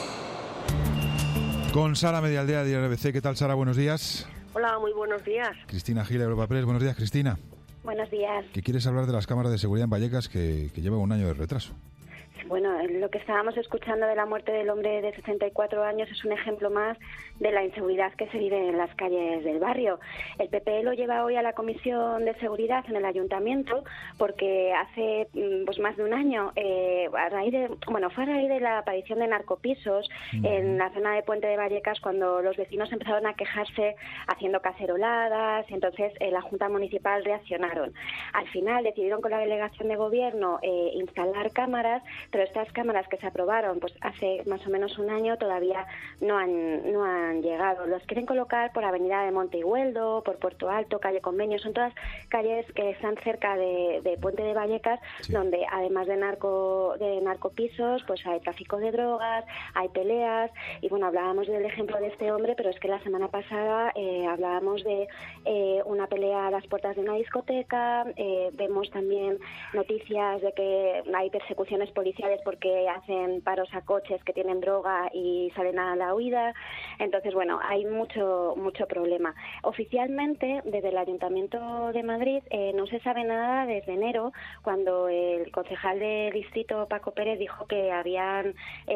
Madrid. Con Sara Medialdea de I R B C. ¿Qué tal, Sara? Buenos días. Hola, muy buenos días. Cristina Gil, Europa Press. Buenos días, Cristina. Buenos días. ¿Qué quieres hablar de las cámaras de seguridad en Vallecas que, que llevan un año de retraso? Bueno, lo que estábamos escuchando de la muerte del hombre de sesenta y cuatro años es un ejemplo más de la inseguridad que se vive en las calles del barrio. El P P lo lleva hoy a la Comisión de Seguridad en el Ayuntamiento porque hace pues más de un año, eh, a raíz de, bueno, fue a raíz de la aparición de narcopisos uh-huh. en la zona de Puente de Vallecas, cuando los vecinos empezaron a quejarse haciendo caceroladas, y entonces eh, la Junta Municipal reaccionaron. Al final decidieron con la delegación de gobierno eh, instalar cámaras, pero estas cámaras que se aprobaron pues hace más o menos un año todavía no han no han llegado. Los quieren colocar por Avenida de Monte Higueldo, por Puerto Alto, calle Convenio. Son todas calles que están cerca de, de Puente de Vallecas, sí. donde además de narco de narcopisos pues hay tráfico de drogas, hay peleas. Y bueno, hablábamos del ejemplo de este hombre, pero es que la semana pasada eh, hablábamos de eh, una pelea a las puertas de una discoteca. Eh, vemos también noticias de que hay persecuciones policiales porque hacen paros a coches que tienen droga y salen a la huida. Entonces, bueno, hay mucho mucho problema. Oficialmente, desde el Ayuntamiento de Madrid, eh, no se sabe nada desde enero, cuando el concejal de distrito, Paco Pérez, dijo que habían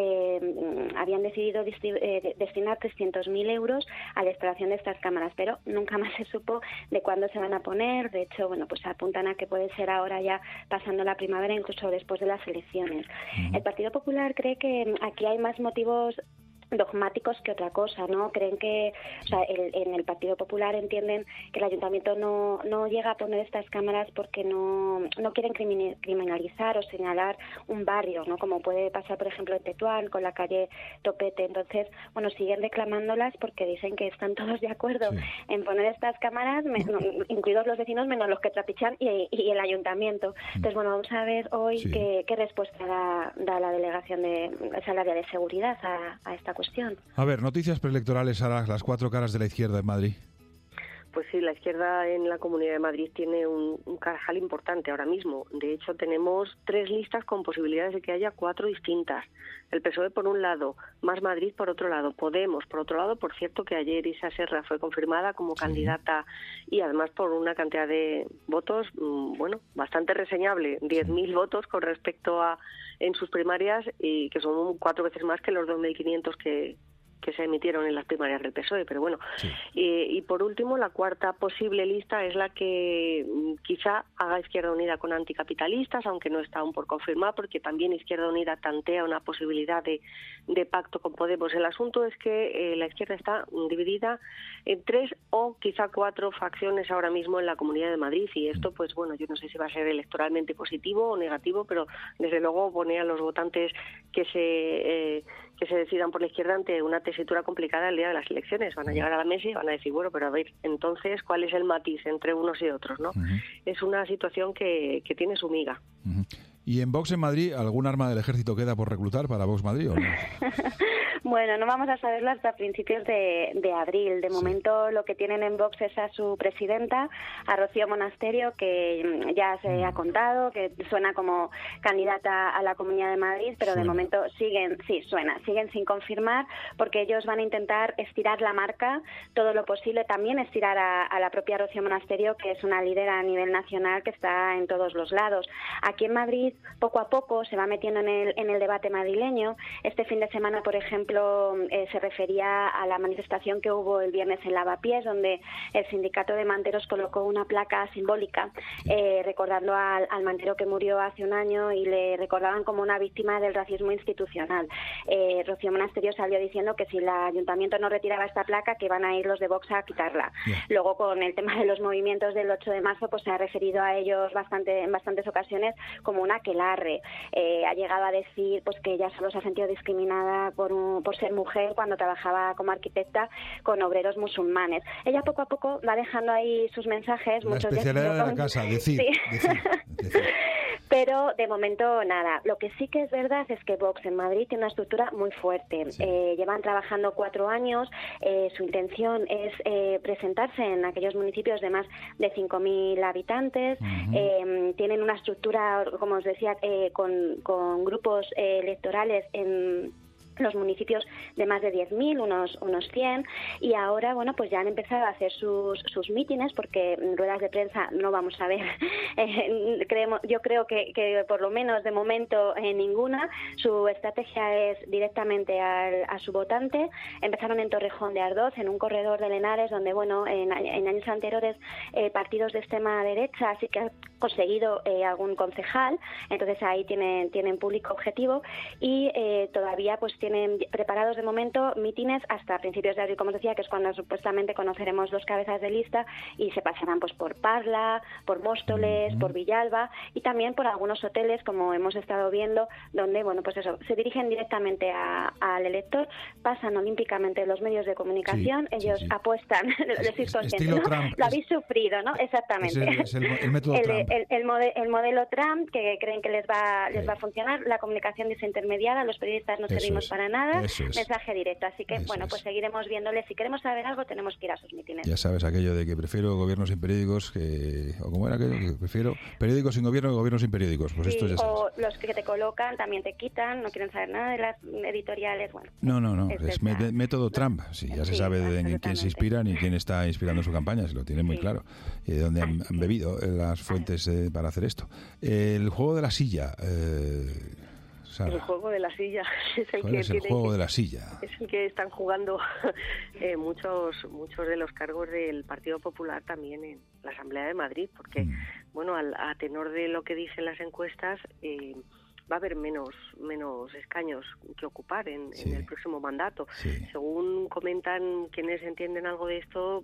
eh, habían decidido disti- eh, destinar trescientos mil euros a la instalación de estas cámaras, pero nunca más se supo de cuándo se van a poner. De hecho, bueno, pues apuntan a que puede ser ahora ya pasando la primavera, incluso después de las elecciones. El Partido Popular cree que aquí hay más motivos dogmáticos que otra cosa, ¿no? Creen que, o sea, el, en el Partido Popular entienden que el Ayuntamiento no no llega a poner estas cámaras porque no no quieren criminalizar o señalar un barrio, ¿no? Como puede pasar, por ejemplo, en Tetuán con la calle Topete. Entonces, bueno, siguen reclamándolas porque dicen que están todos de acuerdo sí. en poner estas cámaras, me, no, incluidos los vecinos, menos los que trapichan y, y el Ayuntamiento. Entonces, bueno, vamos a ver hoy sí. qué, qué respuesta da, da la delegación de esa área de seguridad a, a esta cuestión. A ver, noticias preelectorales a las cuatro caras de la izquierda en Madrid. Pues sí, la izquierda en la Comunidad de Madrid tiene un, un carajal importante ahora mismo. De hecho, tenemos tres listas con posibilidades de que haya cuatro distintas. El P S O E por un lado, Más Madrid por otro lado, Podemos por otro lado. Por cierto, que ayer Isa Serra fue confirmada como sí. candidata y además por una cantidad de votos, bueno, bastante reseñable, diez mil votos con respecto a en sus primarias, y que son cuatro veces más que los dos mil quinientos que que se emitieron en las primarias del P S O E, pero bueno. Sí. Y, y por último, la cuarta posible lista es la que quizá haga Izquierda Unida con anticapitalistas, aunque no está aún por confirmar, porque también Izquierda Unida tantea una posibilidad de, de pacto con Podemos. El asunto es que eh, la izquierda está dividida en tres o quizá cuatro facciones ahora mismo en la Comunidad de Madrid, y esto, pues bueno, yo no sé si va a ser electoralmente positivo o negativo, pero desde luego pone a los votantes que se... Eh, que se decidan por la izquierda ante una tesitura complicada el día de las elecciones. Van a llegar a la mesa y van a decir, bueno, pero a ver, entonces, ¿cuál es el matiz entre unos y otros, no? Uh-huh. Es una situación que, que tiene su miga. Uh-huh. ¿Y en Vox en Madrid algún arma del ejército queda por reclutar para Vox Madrid o no? Bueno, no vamos a saberlo hasta principios de, de abril. De sí. momento lo que tienen en Vox es a su presidenta, a Rocío Monasterio, que ya se ha contado, que suena como candidata a la Comunidad de Madrid, pero suena. de momento siguen, sí, suena, siguen sin confirmar, porque ellos van a intentar estirar la marca todo lo posible, también estirar a, a la propia Rocío Monasterio, que es una líder a nivel nacional que está en todos los lados. Aquí en Madrid, poco a poco, se va metiendo en el, en el debate madrileño. Este fin de semana, por ejemplo, Eh, se refería a la manifestación que hubo el viernes en Lavapiés, donde el sindicato de manteros colocó una placa simbólica eh, recordando al, al mantero que murió hace un año, y le recordaban como una víctima del racismo institucional. Eh, Rocío Monasterio salió diciendo que si el ayuntamiento no retiraba esta placa, que van a ir los de Vox a quitarla. Yeah. Luego, con el tema de los movimientos del ocho de marzo, pues se ha referido a ellos bastante en bastantes ocasiones como una aquelarre. Eh, ha llegado a decir pues que ella solo se ha sentido discriminada por un por ser mujer cuando trabajaba como arquitecta con obreros musulmanes. Ella poco a poco va dejando ahí sus mensajes. La muchos especialidad de la casa, decir, sí. decir, decir. Pero de momento nada. Lo que sí que es verdad es que Vox en Madrid tiene una estructura muy fuerte. Sí. Eh, llevan trabajando cuatro años. Eh, su intención es eh, presentarse en aquellos municipios de más de cinco mil habitantes. Uh-huh. Eh, tienen una estructura, como os decía, eh, con, con grupos eh, electorales en los municipios de más de diez mil, unos unos cien, y ahora, bueno, pues ya han empezado a hacer sus sus mítines, porque ruedas de prensa no vamos a ver, eh, creemos, yo creo que, que por lo menos de momento eh, ninguna. Su estrategia es directamente al, a su votante. Empezaron en Torrejón de Ardoz, en un corredor de Lenares, donde, bueno, en, en años anteriores eh, partidos de extrema derecha sí que han conseguido eh, algún concejal, entonces ahí tienen, tienen público objetivo, y eh, todavía pues tienen preparados de momento mítines hasta principios de abril, como os decía, que es cuando supuestamente conoceremos los cabezas de lista, y se pasarán pues por Parla, por Móstoles, uh-huh. por Villalba, y también por algunos hoteles, como hemos estado viendo, donde, bueno, pues eso, se dirigen directamente a, al elector, pasan olímpicamente los medios de comunicación, sí, ellos sí, sí. apuestan, lo sois conscientes, ¿no? Trump, lo habéis es, sufrido, ¿no? Exactamente. Es el, es el, el método el, Trump. El, el, mode, el modelo Trump, que creen que les va, les sí. va a funcionar, la comunicación desintermediada, los periodistas no servimos para nada, es. mensaje directo. Así que, eso bueno, pues es. seguiremos viéndoles. Si queremos saber algo, tenemos que ir a sus mítines. Ya sabes aquello de que prefiero gobiernos sin periódicos que... o como era aquello, que prefiero periódicos sin gobierno que gobiernos sin periódicos. Pues sí, esto ya o sabes. Los que te colocan también te quitan, no quieren saber nada de las editoriales. Bueno, no, no, no. Es, es me- método Trump. Sí, ya sí, se sabe de en quién se inspiran y quién está inspirando su campaña. Se lo tienen muy sí. claro. Y de dónde han, han bebido las fuentes eh, para hacer esto. El juego de la silla... Eh, Sara. El juego de la silla es el ¿Cuál que es el tiene, juego de la silla? Es el que están jugando eh, muchos muchos de los cargos del Partido Popular también en la Asamblea de Madrid, porque mm. bueno, al, a tenor de lo que dicen las encuestas, eh, va a haber menos menos escaños que ocupar en, sí. en el próximo mandato. Sí. Según comentan quienes entienden algo de esto,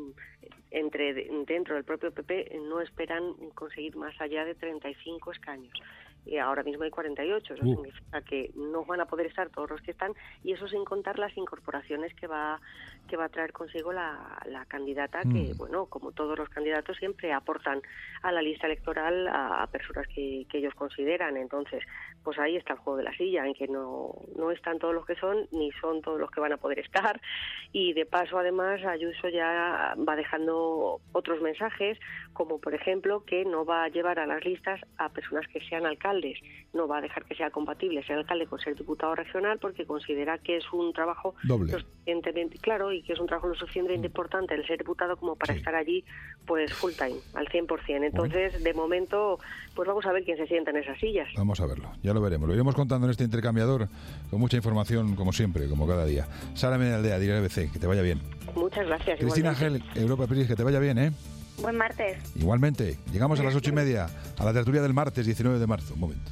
entre dentro del propio P P no esperan conseguir más allá de treinta y cinco escaños. y ahora mismo hay cuarenta y ocho. Eso uh. significa que no van a poder estar todos los que están, y eso sin contar las incorporaciones que va que va a traer consigo la, la candidata, mm. que, bueno, como todos los candidatos, siempre aportan a la lista electoral a, a personas que, que ellos consideran. Entonces, pues ahí está el juego de la silla, en que no, no están todos los que son, ni son todos los que van a poder estar, y de paso, además, Ayuso ya va dejando otros mensajes, como por ejemplo que no va a llevar a las listas a personas que sean alcaldes, no va a dejar que sea compatible ser alcalde con ser diputado regional, porque considera que es un trabajo doble, lo suficientemente claro, y que es un trabajo lo suficientemente importante el ser diputado como para sí. estar allí pues full time, al cien por ciento. Entonces, bueno, de momento, pues vamos a ver quién se sienta en esas sillas. Vamos a verlo, ya lo veremos, lo iremos contando en este intercambiador con mucha información, como siempre, como cada día. Sara Medialdea, Diario B C, que te vaya bien. Muchas gracias. Cristina Gel, Europa Press, que te vaya bien, ¿eh? Buen martes. Igualmente. Llegamos a las ocho y media, a la tertulia del martes diecinueve de marzo. Un momento.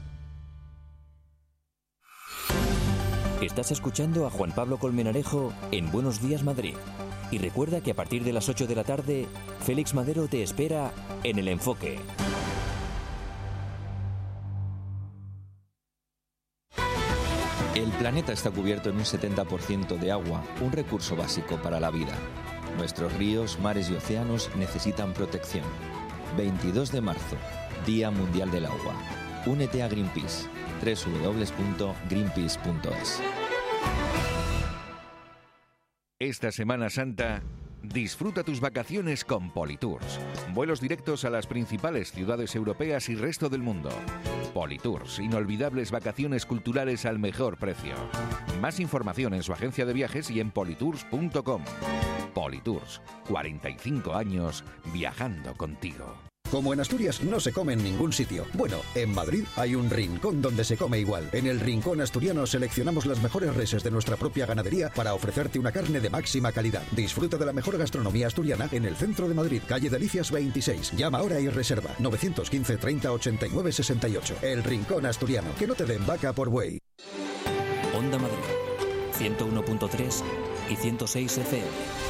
Estás escuchando a Juan Pablo Colmenarejo en Buenos Días Madrid. Y recuerda que a partir de las ocho de la tarde, Félix Madero te espera en El Enfoque. El planeta está cubierto en un setenta por ciento de agua, un recurso básico para la vida. Nuestros ríos, mares y océanos necesitan protección. veintidós de marzo, Día Mundial del Agua. Únete a Greenpeace. doble u doble u doble u punto greenpeace punto es. Esta Semana Santa, disfruta tus vacaciones con Politours. Vuelos directos a las principales ciudades europeas y resto del mundo. Politours, inolvidables vacaciones culturales al mejor precio. Más información en su agencia de viajes y en politours punto com. Politours, cuarenta y cinco años viajando contigo. Como en Asturias no se come en ningún sitio. Bueno, en Madrid hay un rincón donde se come igual. En el Rincón Asturiano seleccionamos las mejores reses de nuestra propia ganadería para ofrecerte una carne de máxima calidad. Disfruta de la mejor gastronomía asturiana en el centro de Madrid, calle Delicias veintiséis. Llama ahora y reserva nueve uno cinco, treinta, ochenta y nueve, sesenta y ocho. El Rincón Asturiano. Que no te den vaca por buey. Onda Madrid, ciento uno punto tres y ciento seis F M.